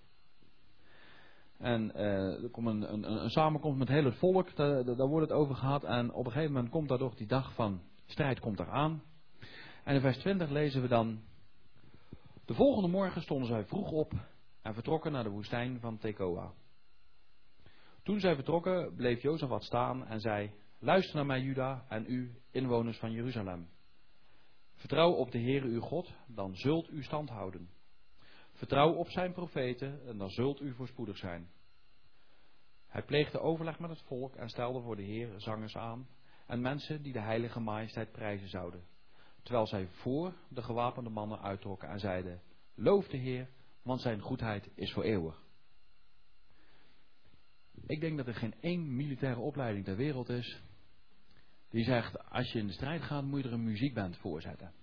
En uh, er komt een, een, een samenkomst met heel het volk, daar, daar wordt het over gehad. En op een gegeven moment komt daar toch die dag van strijd komt eraan. En in vers twintig lezen we dan: de volgende morgen stonden zij vroeg op en vertrokken naar de woestijn van Tekoa. Toen zij vertrokken bleef Jozefat staan en zei: luister naar mij, Juda, en u, inwoners van Jeruzalem. Vertrouw op de Heere uw God, dan zult u stand houden. Vertrouw op zijn profeten, en dan zult u voorspoedig zijn. Hij pleegde overleg met het volk en stelde voor de Heer zangers aan en mensen die de heilige majesteit prijzen zouden. Terwijl zij voor de gewapende mannen uittrokken en zeiden: loof de Heer, want zijn goedheid is voor eeuwig. Ik denk dat er geen één militaire opleiding ter wereld is die zegt, als je in de strijd gaat, moet je er een muziekband voor zetten.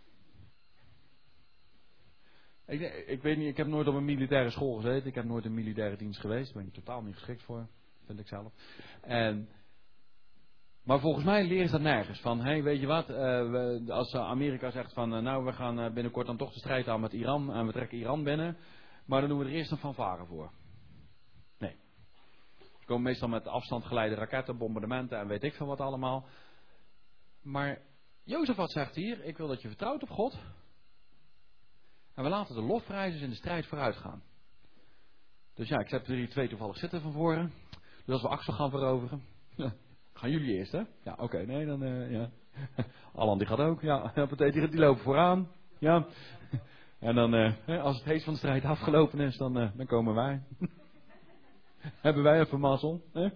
Ik, ik weet niet, ik heb nooit op een militaire school gezeten. Ik heb nooit in militaire dienst geweest. Daar ben ik totaal niet geschikt voor, vind ik zelf. En, maar volgens mij leren ze dat nergens. Van, hey, weet je wat, uh, we, als Amerika zegt van, uh, nou, we gaan uh, binnenkort dan toch de strijd aan met Iran. En we trekken Iran binnen. Maar dan doen we er eerst een fanfare voor. Nee. Ze komen meestal met afstandgeleide raketten, bombardementen en weet ik veel wat allemaal. Maar Jozefat zegt hier, ik wil dat je vertrouwt op God. En we laten de lofprijzers in de strijd vooruit gaan. Dus ja, ik heb er hier twee toevallig zitten van voren. Dus als we Axel gaan veroveren. Ja, gaan jullie eerst, hè? Ja, oké, okay, nee, dan uh, ja. Alan die gaat ook. Ja, die, die lopen vooraan. Ja. En dan, uh, als het heest van de strijd afgelopen is, dan, uh, dan komen wij. Hebben wij even mazzel. Hè?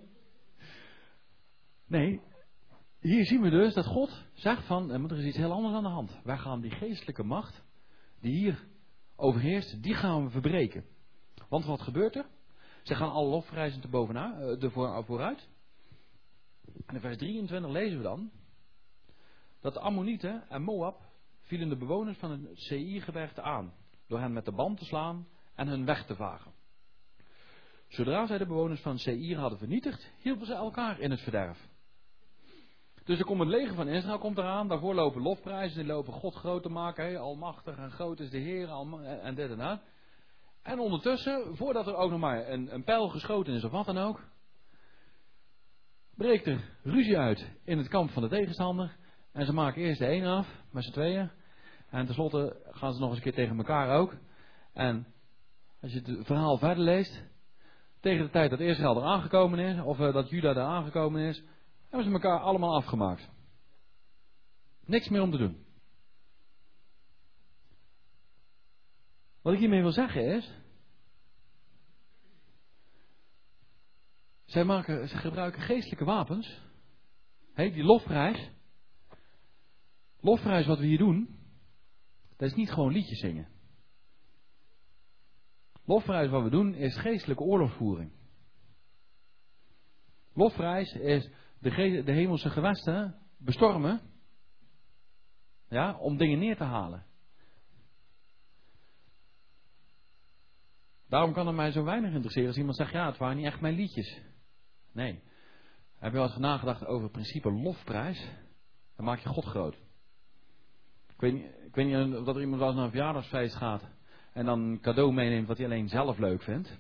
Nee, hier zien we dus dat God zegt van, er is iets heel anders aan de hand. Wij gaan die geestelijke macht die hier overheerst, die gaan we verbreken. Want wat gebeurt er? Ze gaan alle lofprijzen te bovenaan, uh, voor, vooruit. En in vers drieëntwintig lezen we dan dat de Ammonieten en Moab vielen de bewoners van het Seïrgebergte aan, door hen met de band te slaan en hun weg te vagen. Zodra zij de bewoners van Seïr hadden vernietigd, hielpen ze elkaar in het verderf. Dus er komt het leger van Israël komt eraan, daarvoor lopen lofprijzen, die lopen God groot te maken, hey, almachtig en groot is de Heer, en dit en dat. En ondertussen, voordat er ook nog maar een, een pijl geschoten is of wat dan ook, breekt er ruzie uit in het kamp van de tegenstander En ze maken eerst de een af, met z'n tweeën. En tenslotte gaan ze nog eens een keer tegen elkaar ook. En als je het verhaal verder leest, tegen de tijd dat Israël er aangekomen is, of uh, dat Juda er aangekomen is, hebben ze elkaar allemaal afgemaakt. Niks meer om te doen. Wat ik hiermee wil zeggen is, zij, maken, zij gebruiken geestelijke wapens. Hey, die lofprijs. Lofprijs wat we hier doen, dat is niet gewoon liedjes zingen. Lofprijs wat we doen is geestelijke oorlogsvoering. Lofprijs is de, ge- de hemelse gewesten bestormen. Ja, om dingen neer te halen. Daarom kan het mij zo weinig interesseren als iemand zegt, ja, het waren niet echt mijn liedjes. Nee. Heb je wel eens nagedacht over het principe lofprijs? Dan maak je God groot. Ik weet niet, ik weet niet of dat er iemand wel eens naar een verjaardagsfeest gaat en dan een cadeau meeneemt wat hij alleen zelf leuk vindt.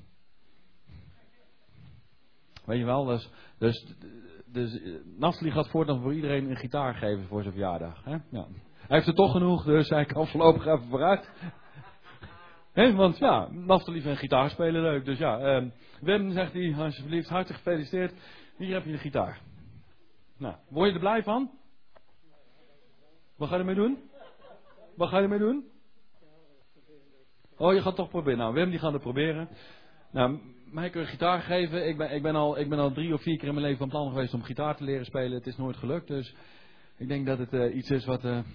Weet je wel, dus, dus, dus Naftali gaat voortaan voor iedereen een gitaar geven voor zijn verjaardag. Hè? Ja. Hij heeft er toch genoeg, dus hij kan voorlopig even vooruit. He, want ja, Naftali vindt gitaar spelen leuk. Dus ja, eh, Wim zegt hij, alsjeblieft, hartelijk gefeliciteerd. Hier heb je de gitaar. Nou, word je er blij van? Wat ga je ermee doen? Wat ga je ermee doen? Oh, je gaat het toch proberen. Nou, Wim die gaat het proberen. Nou, mij kun je gitaar geven. Ik ben, ik, ben al, ik ben al drie of vier keer in mijn leven van plan geweest om gitaar te leren spelen. Het is nooit gelukt, dus ik denk dat het uh, iets is wat... Uh...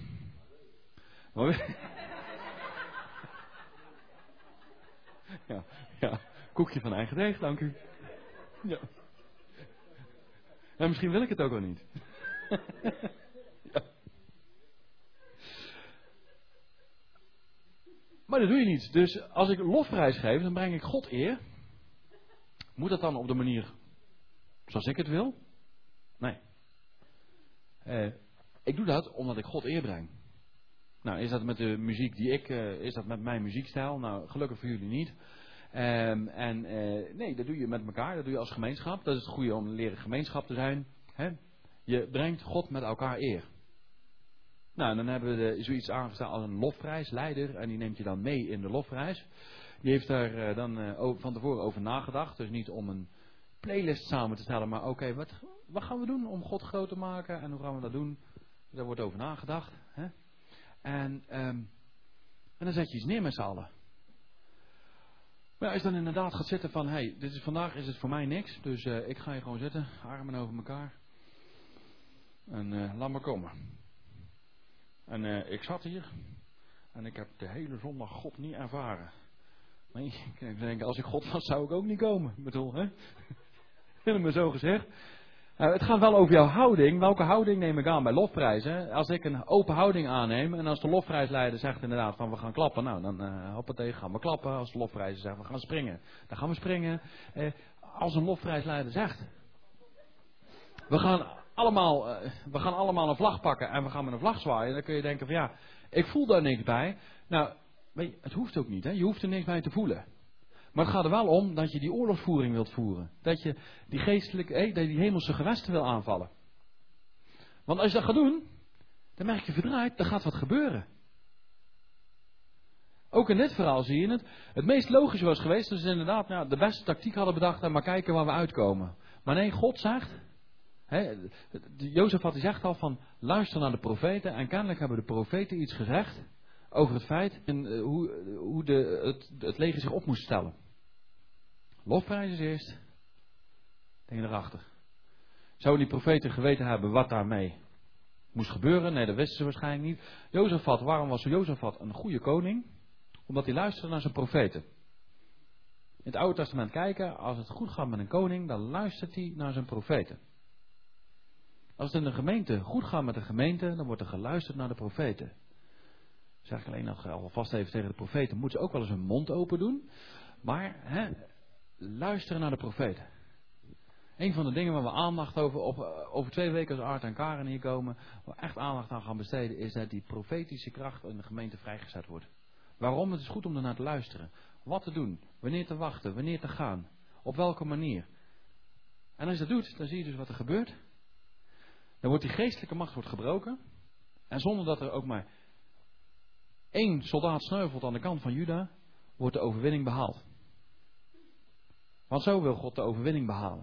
ja, ja, koekje van eigen deeg, dank u. Ja. En misschien wil ik het ook wel niet. Ja. Maar dat doe je niet. Dus als ik lofprijs geef, dan breng ik God eer. Moet dat dan op de manier zoals ik het wil? Nee. Uh, ik doe dat omdat ik God eer breng. Nou, is dat met de muziek die ik, uh, is dat met mijn muziekstijl? Nou, gelukkig voor jullie niet. Um, en uh, nee, dat doe je met elkaar, dat doe je als gemeenschap. Dat is het goede om een leren gemeenschap te zijn. Hè? Je brengt God met elkaar eer. Nou, en dan hebben we de, zoiets aangesteld als een lofprijsleider. En die neemt je dan mee in de lofprijs. Die heeft daar uh, dan uh, over, van tevoren over nagedacht. Dus niet om een playlist samen te stellen. Maar oké, okay, wat, wat gaan we doen om God groot te maken? En hoe gaan we dat doen? Daar wordt over nagedacht. Hè? En, um, en dan zet je iets neer met z'n allen. Maar als je dan inderdaad gaat zitten van, hé, hey, dit is, vandaag is het voor mij niks. Dus uh, ik ga hier gewoon zitten, armen over elkaar. En uh, laat maar komen. En uh, ik zat hier. En ik heb de hele zondag God niet ervaren. Nee, ik denk, als ik God was, zou ik ook niet komen. Ik bedoel, hè? Helemaal zo gezegd. Uh, het gaat wel over jouw houding. Welke houding neem ik aan bij lofprijzen? Als ik een open houding aanneem en als de lofprijsleider zegt inderdaad van we gaan klappen, nou dan uh, hoppatee, gaan we klappen. Als de lofprijzer zegt we gaan springen, dan gaan we springen. Uh, als een lofprijsleider zegt we gaan allemaal, uh, we gaan allemaal een vlag pakken en we gaan met een vlag zwaaien, dan kun je denken van ja, ik voel daar niks bij. Nou, weet je, het hoeft ook niet, hè? Je hoeft er niks bij te voelen. Maar het gaat er wel om dat je die oorlogsvoering wilt voeren. Dat je die geestelijke, eh, dat je die hemelse gewesten wil aanvallen. Want als je dat gaat doen, dan merk je verdraaid, er gaat wat gebeuren. Ook in dit verhaal zie je het. Het meest logische was geweest, dus inderdaad nou, de beste tactiek hadden bedacht en maar kijken waar we uitkomen. Maar nee, God zegt, hè, Jozef had zegt al van, luister naar de profeten. En kennelijk hebben de profeten iets gezegd over het feit en, uh, hoe, hoe de, het, het leger zich op moest stellen. Lofprijs is eerst, dingen erachter. Zouden die profeten geweten hebben wat daarmee moest gebeuren? Nee, dat wisten ze waarschijnlijk niet. Jozefat, waarom was Jozefat een goede koning? Omdat hij luisterde naar zijn profeten. In het Oude Testament kijken, als het goed gaat met een koning, dan luistert hij naar zijn profeten. Als het in de gemeente goed gaat met de gemeente, dan wordt er geluisterd naar de profeten. Zeg ik alleen nog alvast even tegen de profeten, moeten ze ook wel eens hun mond open doen. Maar, hè, luisteren naar de profeten. Een van de dingen waar we aandacht over, op, over twee weken als Art en Karen hier komen, waar we echt aandacht aan gaan besteden, is dat die profetische kracht in de gemeente vrijgezet wordt. Waarom? Het is goed om ernaar te luisteren. Wat te doen, wanneer te wachten, wanneer te gaan, op welke manier. En als je dat doet, dan zie je dus wat er gebeurt. Dan wordt die geestelijke macht wordt gebroken. En zonder dat er ook maar één soldaat sneuvelt aan de kant van Juda, wordt de overwinning behaald. Want zo wil God de overwinning behalen.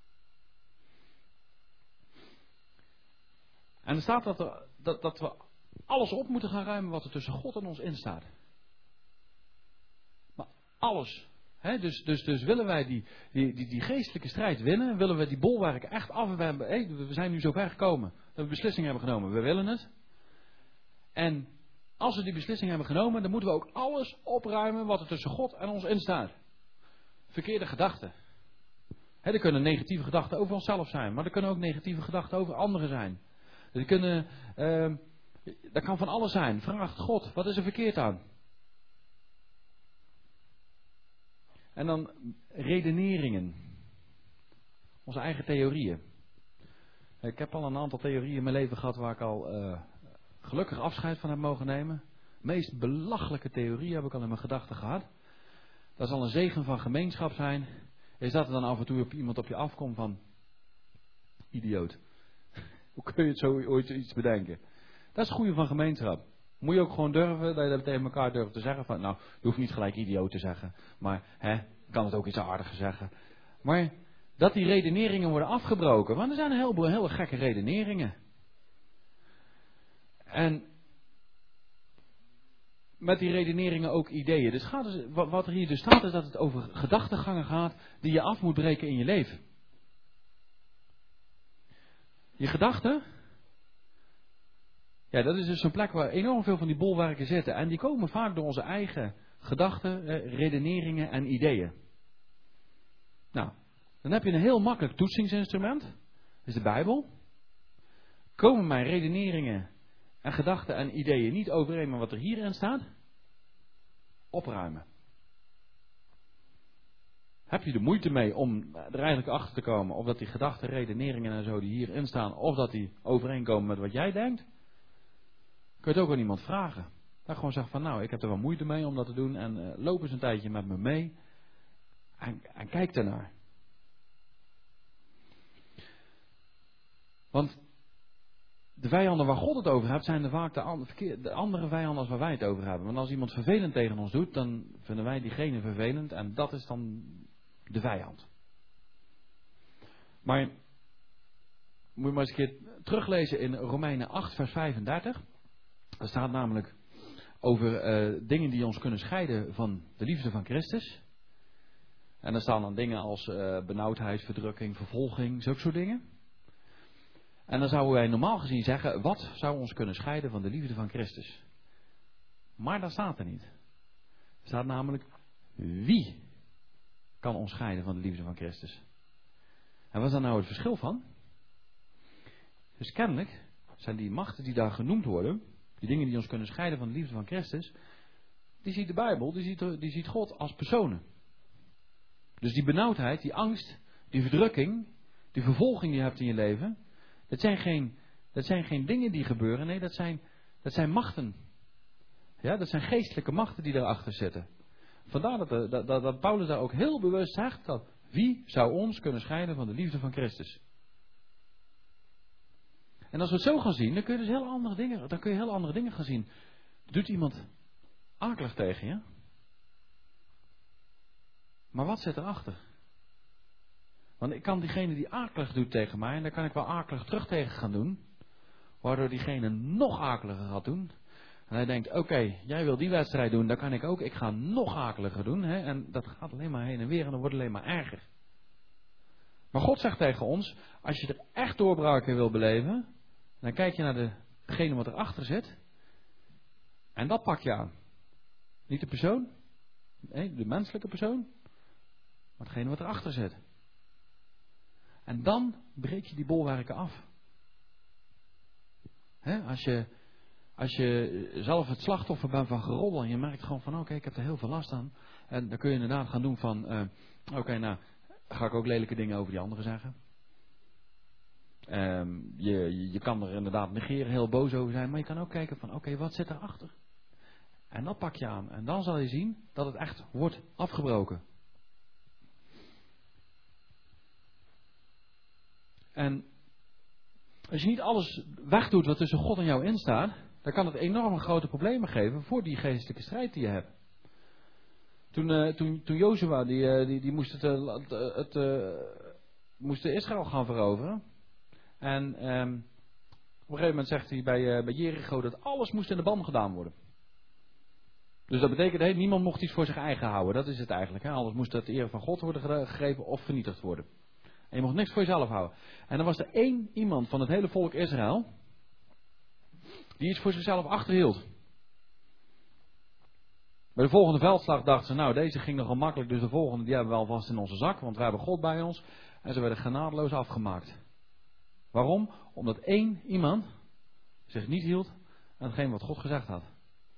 En er staat dat, er, dat, dat we alles op moeten gaan ruimen wat er tussen God en ons in staat. Maar alles. He, dus, dus, dus willen wij die, die, die, die geestelijke strijd winnen, willen we die bolwerken echt af. We, hebben, hey, we zijn nu zo ver gekomen dat we beslissing hebben genomen. We willen het. En als we die beslissing hebben genomen, dan moeten we ook alles opruimen wat er tussen God en ons in staat. Verkeerde gedachten. He, er kunnen negatieve gedachten over onszelf zijn, maar er kunnen ook negatieve gedachten over anderen zijn. Er kunnen, uh, dat kan van alles zijn. Vraag God, wat is er verkeerd aan? En dan redeneringen. Onze eigen theorieën. Ik heb al een aantal theorieën in mijn leven gehad waar ik al uh, gelukkig afscheid van heb mogen nemen. De meest belachelijke theorie heb ik al in mijn gedachten gehad. Dat zal een zegen van gemeenschap zijn. Is dat er dan af en toe op iemand op je afkomt van... idioot. Hoe kun je het zo ooit iets bedenken? Dat is het goede van gemeenschap. Moet je ook gewoon durven, dat je dat tegen elkaar durft te zeggen. Van, nou, je hoeft niet gelijk idioot te zeggen. Maar, hè, kan het ook iets aardiger zeggen. Maar, dat die redeneringen worden afgebroken. Want er zijn een heleboel hele gekke redeneringen. En, met die redeneringen ook ideeën. Dus gaat dus, wat er hier dus staat is dat het over gedachtegangen gaat die je af moet breken in je leven. Je gedachten, ja, dat is dus zo'n plek waar enorm veel van die bolwerken zitten. En die komen vaak door onze eigen gedachten, eh, redeneringen en ideeën. Nou, dan heb je een heel makkelijk toetsingsinstrument. Dat is de Bijbel. Komen mijn redeneringen en gedachten en ideeën niet overeen met wat er hierin staat? Opruimen. Heb je er moeite mee om er eigenlijk achter te komen of dat die gedachten, redeneringen en zo die hierin staan, of dat die overeenkomen met wat jij denkt? Kun je het ook aan iemand vragen. Dan gewoon zeggen van nou, ik heb er wel moeite mee om dat te doen en uh, loop eens een tijdje met me mee en, en kijk ernaar. Want de vijanden waar God het over heeft, zijn er vaak de, an- de andere vijanden als waar wij het over hebben. Want als iemand vervelend tegen ons doet, dan vinden wij diegene vervelend en dat is dan de vijand. Maar moet je maar eens een keer teruglezen in Romeinen acht vers vijfendertig. Er staat namelijk over uh, dingen die ons kunnen scheiden van de liefde van Christus. En er staan dan dingen als uh, benauwdheid, verdrukking, vervolging, zulke soort dingen. En dan zouden wij normaal gezien zeggen, wat zou ons kunnen scheiden van de liefde van Christus? Maar dat staat er niet. Er staat namelijk, wie kan ons scheiden van de liefde van Christus? En wat is daar nou het verschil van? Dus kennelijk zijn die machten die daar genoemd worden, die dingen die ons kunnen scheiden van de liefde van Christus, die ziet de Bijbel, die ziet, die ziet God als personen. Dus die benauwdheid, die angst, die verdrukking, die vervolging die je hebt in je leven, dat zijn geen, dat zijn geen dingen die gebeuren, nee, dat zijn, dat zijn machten. Ja, dat zijn geestelijke machten die daarachter zitten. Vandaar dat, de, dat, dat Paulus daar ook heel bewust zegt, dat wie zou ons kunnen scheiden van de liefde van Christus? En als we het zo gaan zien, dan kun je dus heel andere dingen, dan kun je heel andere dingen gaan zien. Doet iemand akelig tegen je? Maar wat zit erachter? Want ik kan diegene die akelig doet tegen mij, en daar kan ik wel akelig terug tegen gaan doen, waardoor diegene nog akeliger gaat doen. En hij denkt, oké, okay, jij wil die wedstrijd doen, dan kan ik ook, ik ga nog akeliger doen. Hè? En dat gaat alleen maar heen en weer en dan wordt het alleen maar erger. Maar God zegt tegen ons, als je er echt doorbraken wil beleven, dan kijk je naar degene wat erachter zit. En dat pak je aan. Niet de persoon, nee, de menselijke persoon, maar degene wat erachter zit. En dan breek je die bolwerken af. He, als, je, als je zelf het slachtoffer bent van geroddel en je merkt gewoon van oké, okay, ik heb er heel veel last aan. En dan kun je inderdaad gaan doen van uh, oké, okay, nou ga ik ook lelijke dingen over die anderen zeggen. Um, je, je kan er inderdaad negeren, heel boos over zijn, maar je kan ook kijken van oké, okay, wat zit erachter? En dat pak je aan. En dan zal je zien dat het echt wordt afgebroken. En Als je niet alles wegdoet wat tussen God en jou instaat, dan kan het enorme grote problemen geven voor die geestelijke strijd die je hebt. Toen, uh, toen, toen Jozua, die, uh, die, die moest, het, uh, het, het, uh, moest Israël gaan veroveren. En um, op een gegeven moment zegt hij bij, uh, bij Jericho dat alles moest in de ban gedaan worden. Dus dat betekent, hey, niemand mocht iets voor zich eigen houden. Dat is het eigenlijk. Hè? Alles moest het eer van God worden gegeven of vernietigd worden. En je mocht niks voor jezelf houden. En dan was er één iemand van het hele volk Israël die iets voor zichzelf achterhield. Bij de volgende veldslag dachten ze, nou deze ging nogal makkelijk, dus de volgende die hebben we alvast in onze zak, want wij hebben God bij ons. En ze werden genadeloos afgemaakt. Waarom? Omdat één iemand zich niet hield aan hetgeen wat God gezegd had.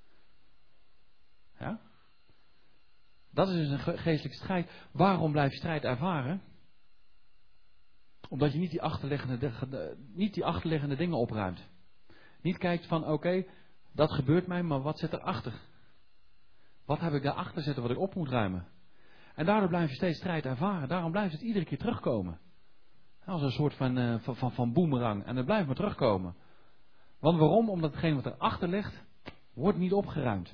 Ja? Dat is dus een geestelijke strijd. Waarom blijf je strijd ervaren? Omdat je niet die achterliggende, niet die achterliggende dingen opruimt. Niet kijkt van oké, okay, dat gebeurt mij, maar wat zit erachter? Wat heb ik daarachter zitten wat ik op moet ruimen? En daardoor blijf je steeds strijd ervaren. Daarom blijft het iedere keer terugkomen. Als een soort van, uh, van, van, van boemerang. En het blijft maar terugkomen. Want waarom? Omdat hetgeen wat erachter ligt, wordt niet opgeruimd.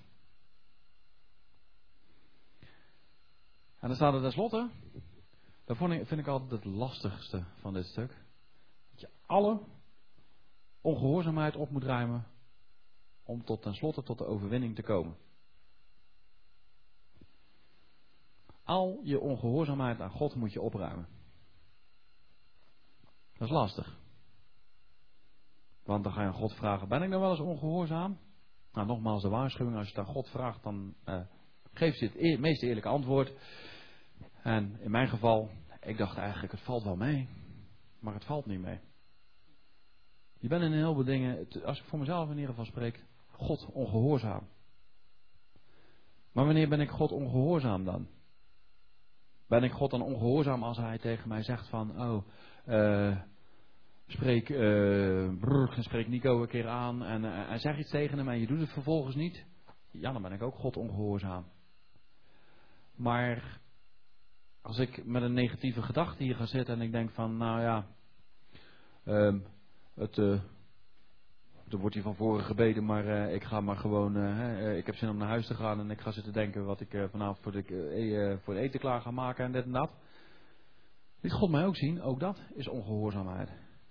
En dan staat er tenslotte, dat vind ik altijd het lastigste van dit stuk. Dat je alle ongehoorzaamheid op moet ruimen om tot tenslotte tot de overwinning te komen. Al je ongehoorzaamheid aan God moet je opruimen. Dat is lastig. Want dan ga je aan God vragen, ben ik nou wel eens ongehoorzaam? Nou, nogmaals de waarschuwing, als je het aan God vraagt, dan uh, geeft hij het eer, meest eerlijke antwoord. En in mijn geval, ik dacht eigenlijk, het valt wel mee. Maar het valt niet mee. Je bent in heel veel dingen, als ik voor mezelf in ieder geval spreek, God ongehoorzaam. Maar wanneer ben ik God ongehoorzaam dan? Ben ik God dan ongehoorzaam als hij tegen mij zegt van, oh, uh, spreek, uh, brrr, spreek Nico een keer aan en uh, hij zegt iets tegen hem en je doet het vervolgens niet? Ja, dan ben ik ook God ongehoorzaam. Maar als ik met een negatieve gedachte hier ga zitten en ik denk van, nou ja, uh, het, uh, er wordt hier van voren gebeden, maar uh, ik ga maar gewoon, uh, uh, ik heb zin om naar huis te gaan en ik ga zitten denken wat ik uh, vanavond voor, de, uh, voor het eten klaar ga maken en dit en dat. Liet God mij ook zien, ook dat is ongehoorzaamheid.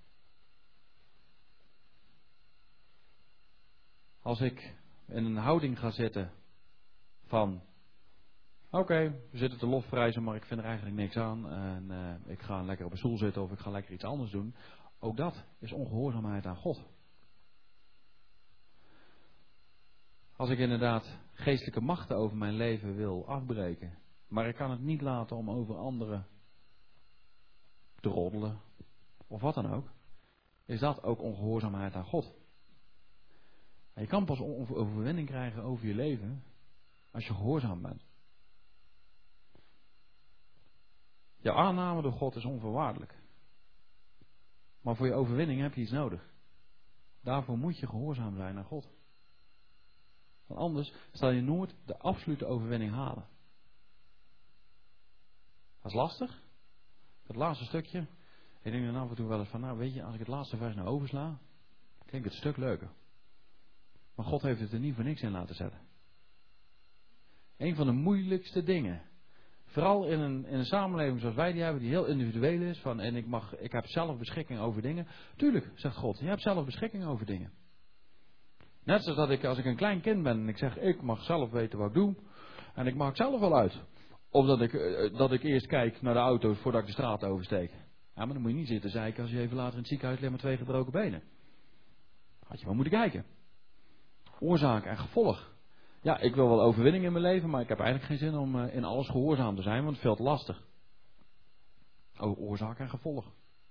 Als ik in een houding ga zitten van, oké, okay, we zitten te lofprijzen, maar ik vind er eigenlijk niks aan en uh, ik ga lekker op een stoel zitten of ik ga lekker iets anders doen. Ook dat is ongehoorzaamheid aan God. Als ik inderdaad geestelijke machten over mijn leven wil afbreken, maar ik kan het niet laten om over anderen te roddelen, of wat dan ook, is dat ook ongehoorzaamheid aan God. En je kan pas overwinning krijgen over je leven als je gehoorzaam bent. Je aanname door God is onvoorwaardelijk. Maar voor je overwinning heb je iets nodig. Daarvoor moet je gehoorzaam zijn aan God. Want anders zal je nooit de absolute overwinning halen. Dat is lastig. Het laatste stukje. Ik denk dan af en toe wel eens van, nou weet je, als ik het laatste vers nou oversla, klinkt het een stuk leuker. Maar God heeft het er niet voor niks in laten zetten. Een van de moeilijkste dingen. Vooral in een, in een samenleving zoals wij die hebben, die heel individueel is. Van, en ik, mag, ik heb zelf beschikking over dingen. Tuurlijk, zegt God, je hebt zelf beschikking over dingen. Net zoals dat ik, als ik een klein kind ben en ik zeg, ik mag zelf weten wat ik doe. En ik maak zelf wel uit. Of dat ik, dat ik eerst kijk naar de auto's voordat ik de straat oversteek. Ja, maar dan moet je niet zitten zeiken als je even later in het ziekenhuis ligt met twee gebroken benen. Had je wel moeten kijken. Oorzaak en gevolg. Ja, ik wil wel overwinning in mijn leven, maar ik heb eigenlijk geen zin om in alles gehoorzaam te zijn, want het is veel te lastig. Oh, oorzaak en gevolg.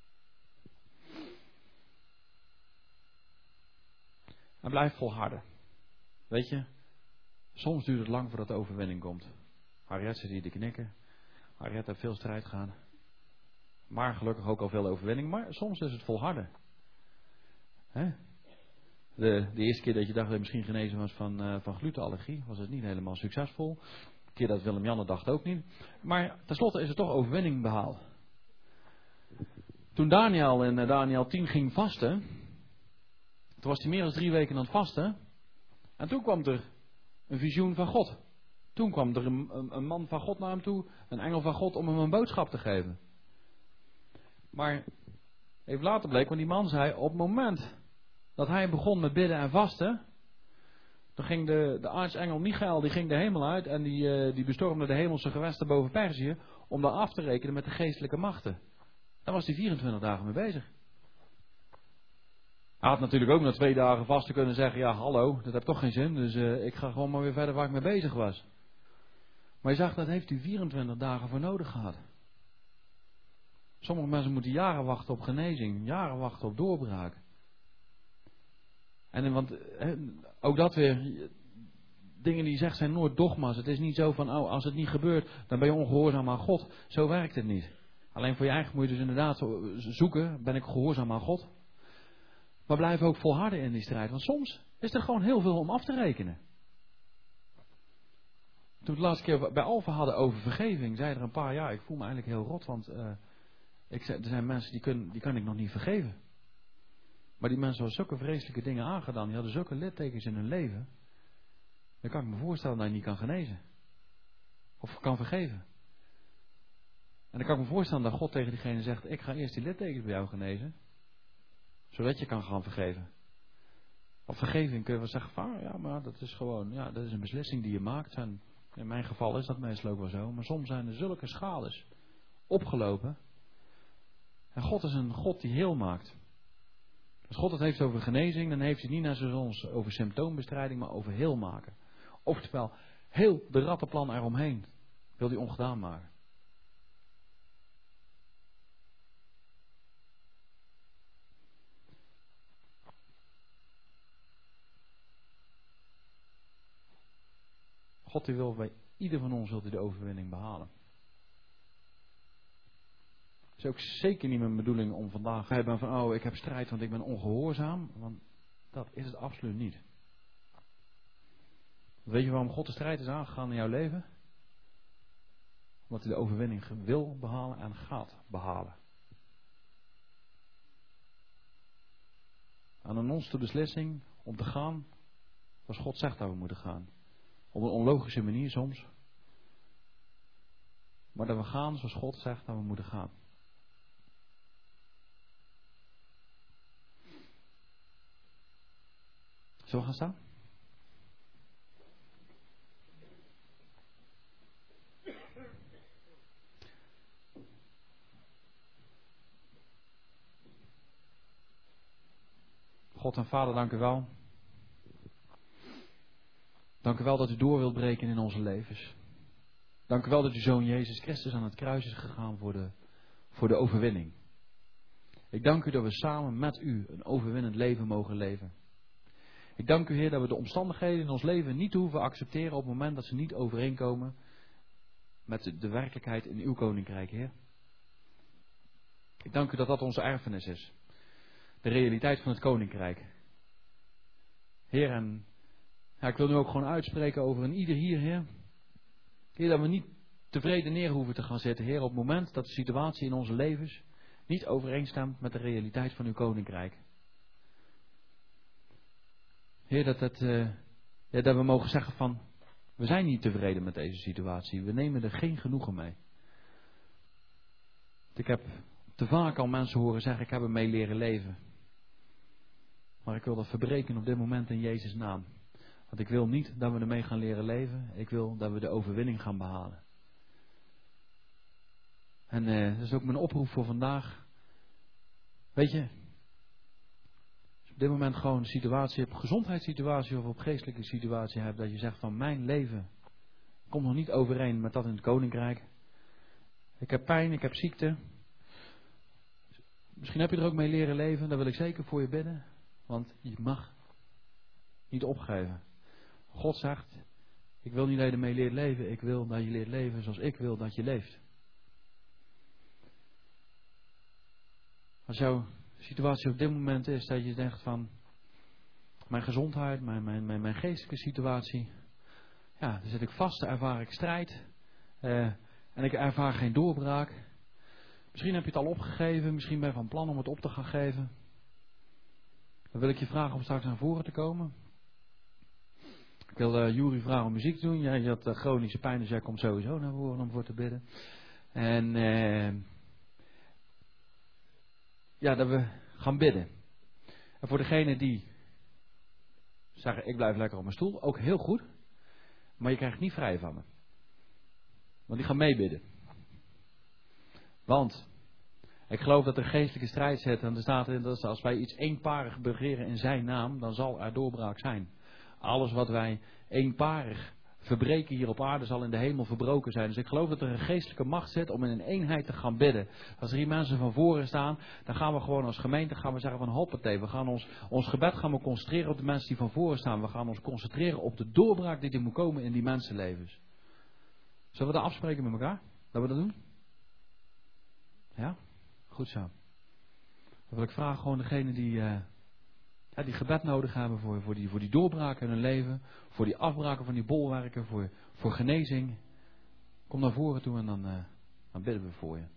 En blijf volharden. Weet je, soms duurt het lang voordat de overwinning komt. Harriet zit hier te knikken. Harriet heeft veel strijd gehad. Maar gelukkig ook al veel overwinning. Maar soms is het volharden. Hè? De, de eerste keer dat je dacht dat je misschien genezen was van, uh, van glutenallergie, was het niet helemaal succesvol. De keer dat Willem-Janne dacht ook niet. Maar tenslotte is er toch overwinning behaald. Toen Daniel in Daniel tien ging vasten, toen was hij meer dan drie weken aan het vasten. En toen kwam er een visioen van God. Toen kwam er een, een, een man van God naar hem toe, een engel van God, om hem een boodschap te geven. Maar even later bleek, want die man zei, op het moment dat hij begon met bidden en vasten, toen ging de, de aartsengel Michael, die ging de hemel uit en die, uh, die bestormde de hemelse gewesten boven Perzië, om daar af te rekenen met de geestelijke machten. Daar was hij vierentwintig dagen mee bezig. Hij had natuurlijk ook na twee dagen vasten kunnen zeggen, ja hallo, dat heeft toch geen zin, dus uh, ik ga gewoon maar weer verder waar ik mee bezig was. Maar je zag, dat heeft hij vierentwintig dagen voor nodig gehad. Sommige mensen moeten jaren wachten op genezing, jaren wachten op doorbraak. En want he, ook dat weer, dingen die je zegt zijn nooit dogma's. Het is niet zo van, oh, als het niet gebeurt, dan ben je ongehoorzaam aan God. Zo werkt het niet. Alleen voor je eigen moet je dus inderdaad zoeken, ben ik gehoorzaam aan God? Maar blijf ook volharden in die strijd. Want soms is er gewoon heel veel om af te rekenen. Toen we de laatste keer bij Alpha hadden over vergeving, zeiden er een paar, ja, ik voel me eigenlijk heel rot, want uh, ik zei, er zijn mensen die, kun, die kan ik nog niet vergeven. Maar die mensen hadden zulke vreselijke dingen aangedaan, die hadden zulke littekens in hun leven. Dan kan ik me voorstellen dat je niet kan genezen. Of kan vergeven. En dan kan ik me voorstellen dat God tegen diegene zegt, ik ga eerst die littekens bij jou genezen. Zodat je kan gaan vergeven. Of vergeving kun je wel zeggen van, ja, maar dat is gewoon, ja, dat is een beslissing die je maakt. En in mijn geval is dat meestal ook wel zo. Maar soms zijn er zulke schades opgelopen. En God is een God die heel maakt. Als God het heeft over genezing, dan heeft hij het niet net zoals ons over symptoombestrijding, maar over heel maken. Oftewel, heel de rattenplan eromheen wil hij ongedaan maken. God die wil bij ieder van ons wil hij de overwinning behalen. Het is ook zeker niet mijn bedoeling om vandaag te hebben van, oh, ik heb strijd want ik ben ongehoorzaam. Want dat is het absoluut niet. Weet je waarom God de strijd is aangegaan in jouw leven? Omdat hij de overwinning wil behalen en gaat behalen. En aan ons de beslissing om te gaan zoals God zegt dat we moeten gaan. Op een onlogische manier soms. Maar dat we gaan zoals God zegt dat we moeten gaan. Zullen we gaan staan? God en Vader, dank u wel. Dank u wel dat u door wilt breken in onze levens. Dank u wel dat uw Zoon Jezus Christus aan het kruis is gegaan voor de, voor de overwinning. Ik dank u dat we samen met u een overwinnend leven mogen leven. Ik dank u, Heer, dat we de omstandigheden in ons leven niet hoeven accepteren op het moment dat ze niet overeenkomen met de werkelijkheid in uw koninkrijk, Heer. Ik dank u dat dat onze erfenis is. De realiteit van het koninkrijk. Heer, en ja, ik wil nu ook gewoon uitspreken over een ieder hier, Heer. Heer, dat we niet tevreden neer hoeven te gaan zitten, Heer, op het moment dat de situatie in onze levens niet overeenstemt met de realiteit van uw koninkrijk. Heer, dat, het, uh, ja, dat we mogen zeggen van, we zijn niet tevreden met deze situatie. We nemen er geen genoegen mee. Ik heb te vaak al mensen horen zeggen, ik heb ermee leren leven. Maar ik wil dat verbreken op dit moment in Jezus' naam. Want ik wil niet dat we ermee gaan leren leven. Ik wil dat we de overwinning gaan behalen. En uh, dat is ook mijn oproep voor vandaag. Weet je, als je op dit moment gewoon een situatie hebt, een gezondheidssituatie of een geestelijke situatie hebt, dat je zegt van mijn leven komt nog niet overeen met dat in het koninkrijk. Ik heb pijn, ik heb ziekte. Misschien heb je er ook mee leren leven, daar wil ik zeker voor je bidden. Want je mag niet opgeven. God zegt, ik wil niet dat je ermee leert leven, ik wil dat je leert leven zoals ik wil dat je leeft. Als jouw situatie op dit moment is dat je denkt van, mijn gezondheid, mijn, mijn, mijn, mijn geestelijke situatie, ja, dan zit ik vast, dan ervaar ik strijd, uh, en ik ervaar geen doorbraak. Misschien heb je het al opgegeven, misschien ben je van plan om het op te gaan geven. Dan wil ik je vragen om straks naar voren te komen. Ik wil uh, Juri vragen om muziek te doen. Jij ja, had uh, chronische pijn, dus jij komt sowieso naar voren om voor te bidden. En uh, ja, dat we gaan bidden. En voor degenen die zeggen, ik blijf lekker op mijn stoel, ook heel goed. Maar je krijgt niet vrij van me. Want die gaan meebidden. Want ik geloof dat er geestelijke strijd zit. En er staat in dat als wij iets eenparig begeren in zijn naam, dan zal er doorbraak zijn. Alles wat wij eenparig verbreken hier op aarde zal in de hemel verbroken zijn. Dus ik geloof dat er een geestelijke macht zit om in een eenheid te gaan bidden. Als er hier mensen van voren staan, dan gaan we gewoon als gemeente gaan we zeggen van hoppatee. We gaan ons, ons gebed gaan we concentreren op de mensen die van voren staan. We gaan ons concentreren op de doorbraak die er moet komen in die mensenlevens. Zullen we dat afspreken met elkaar? Dat we dat doen? Ja? Goed zo. Dan wil ik vragen gewoon degene die, uh, ja, die gebed nodig hebben voor, voor, die, voor die doorbraken in hun leven. Voor die afbraken van die bolwerken. Voor, voor genezing. Kom naar voren toe en dan, uh, dan bidden we voor je.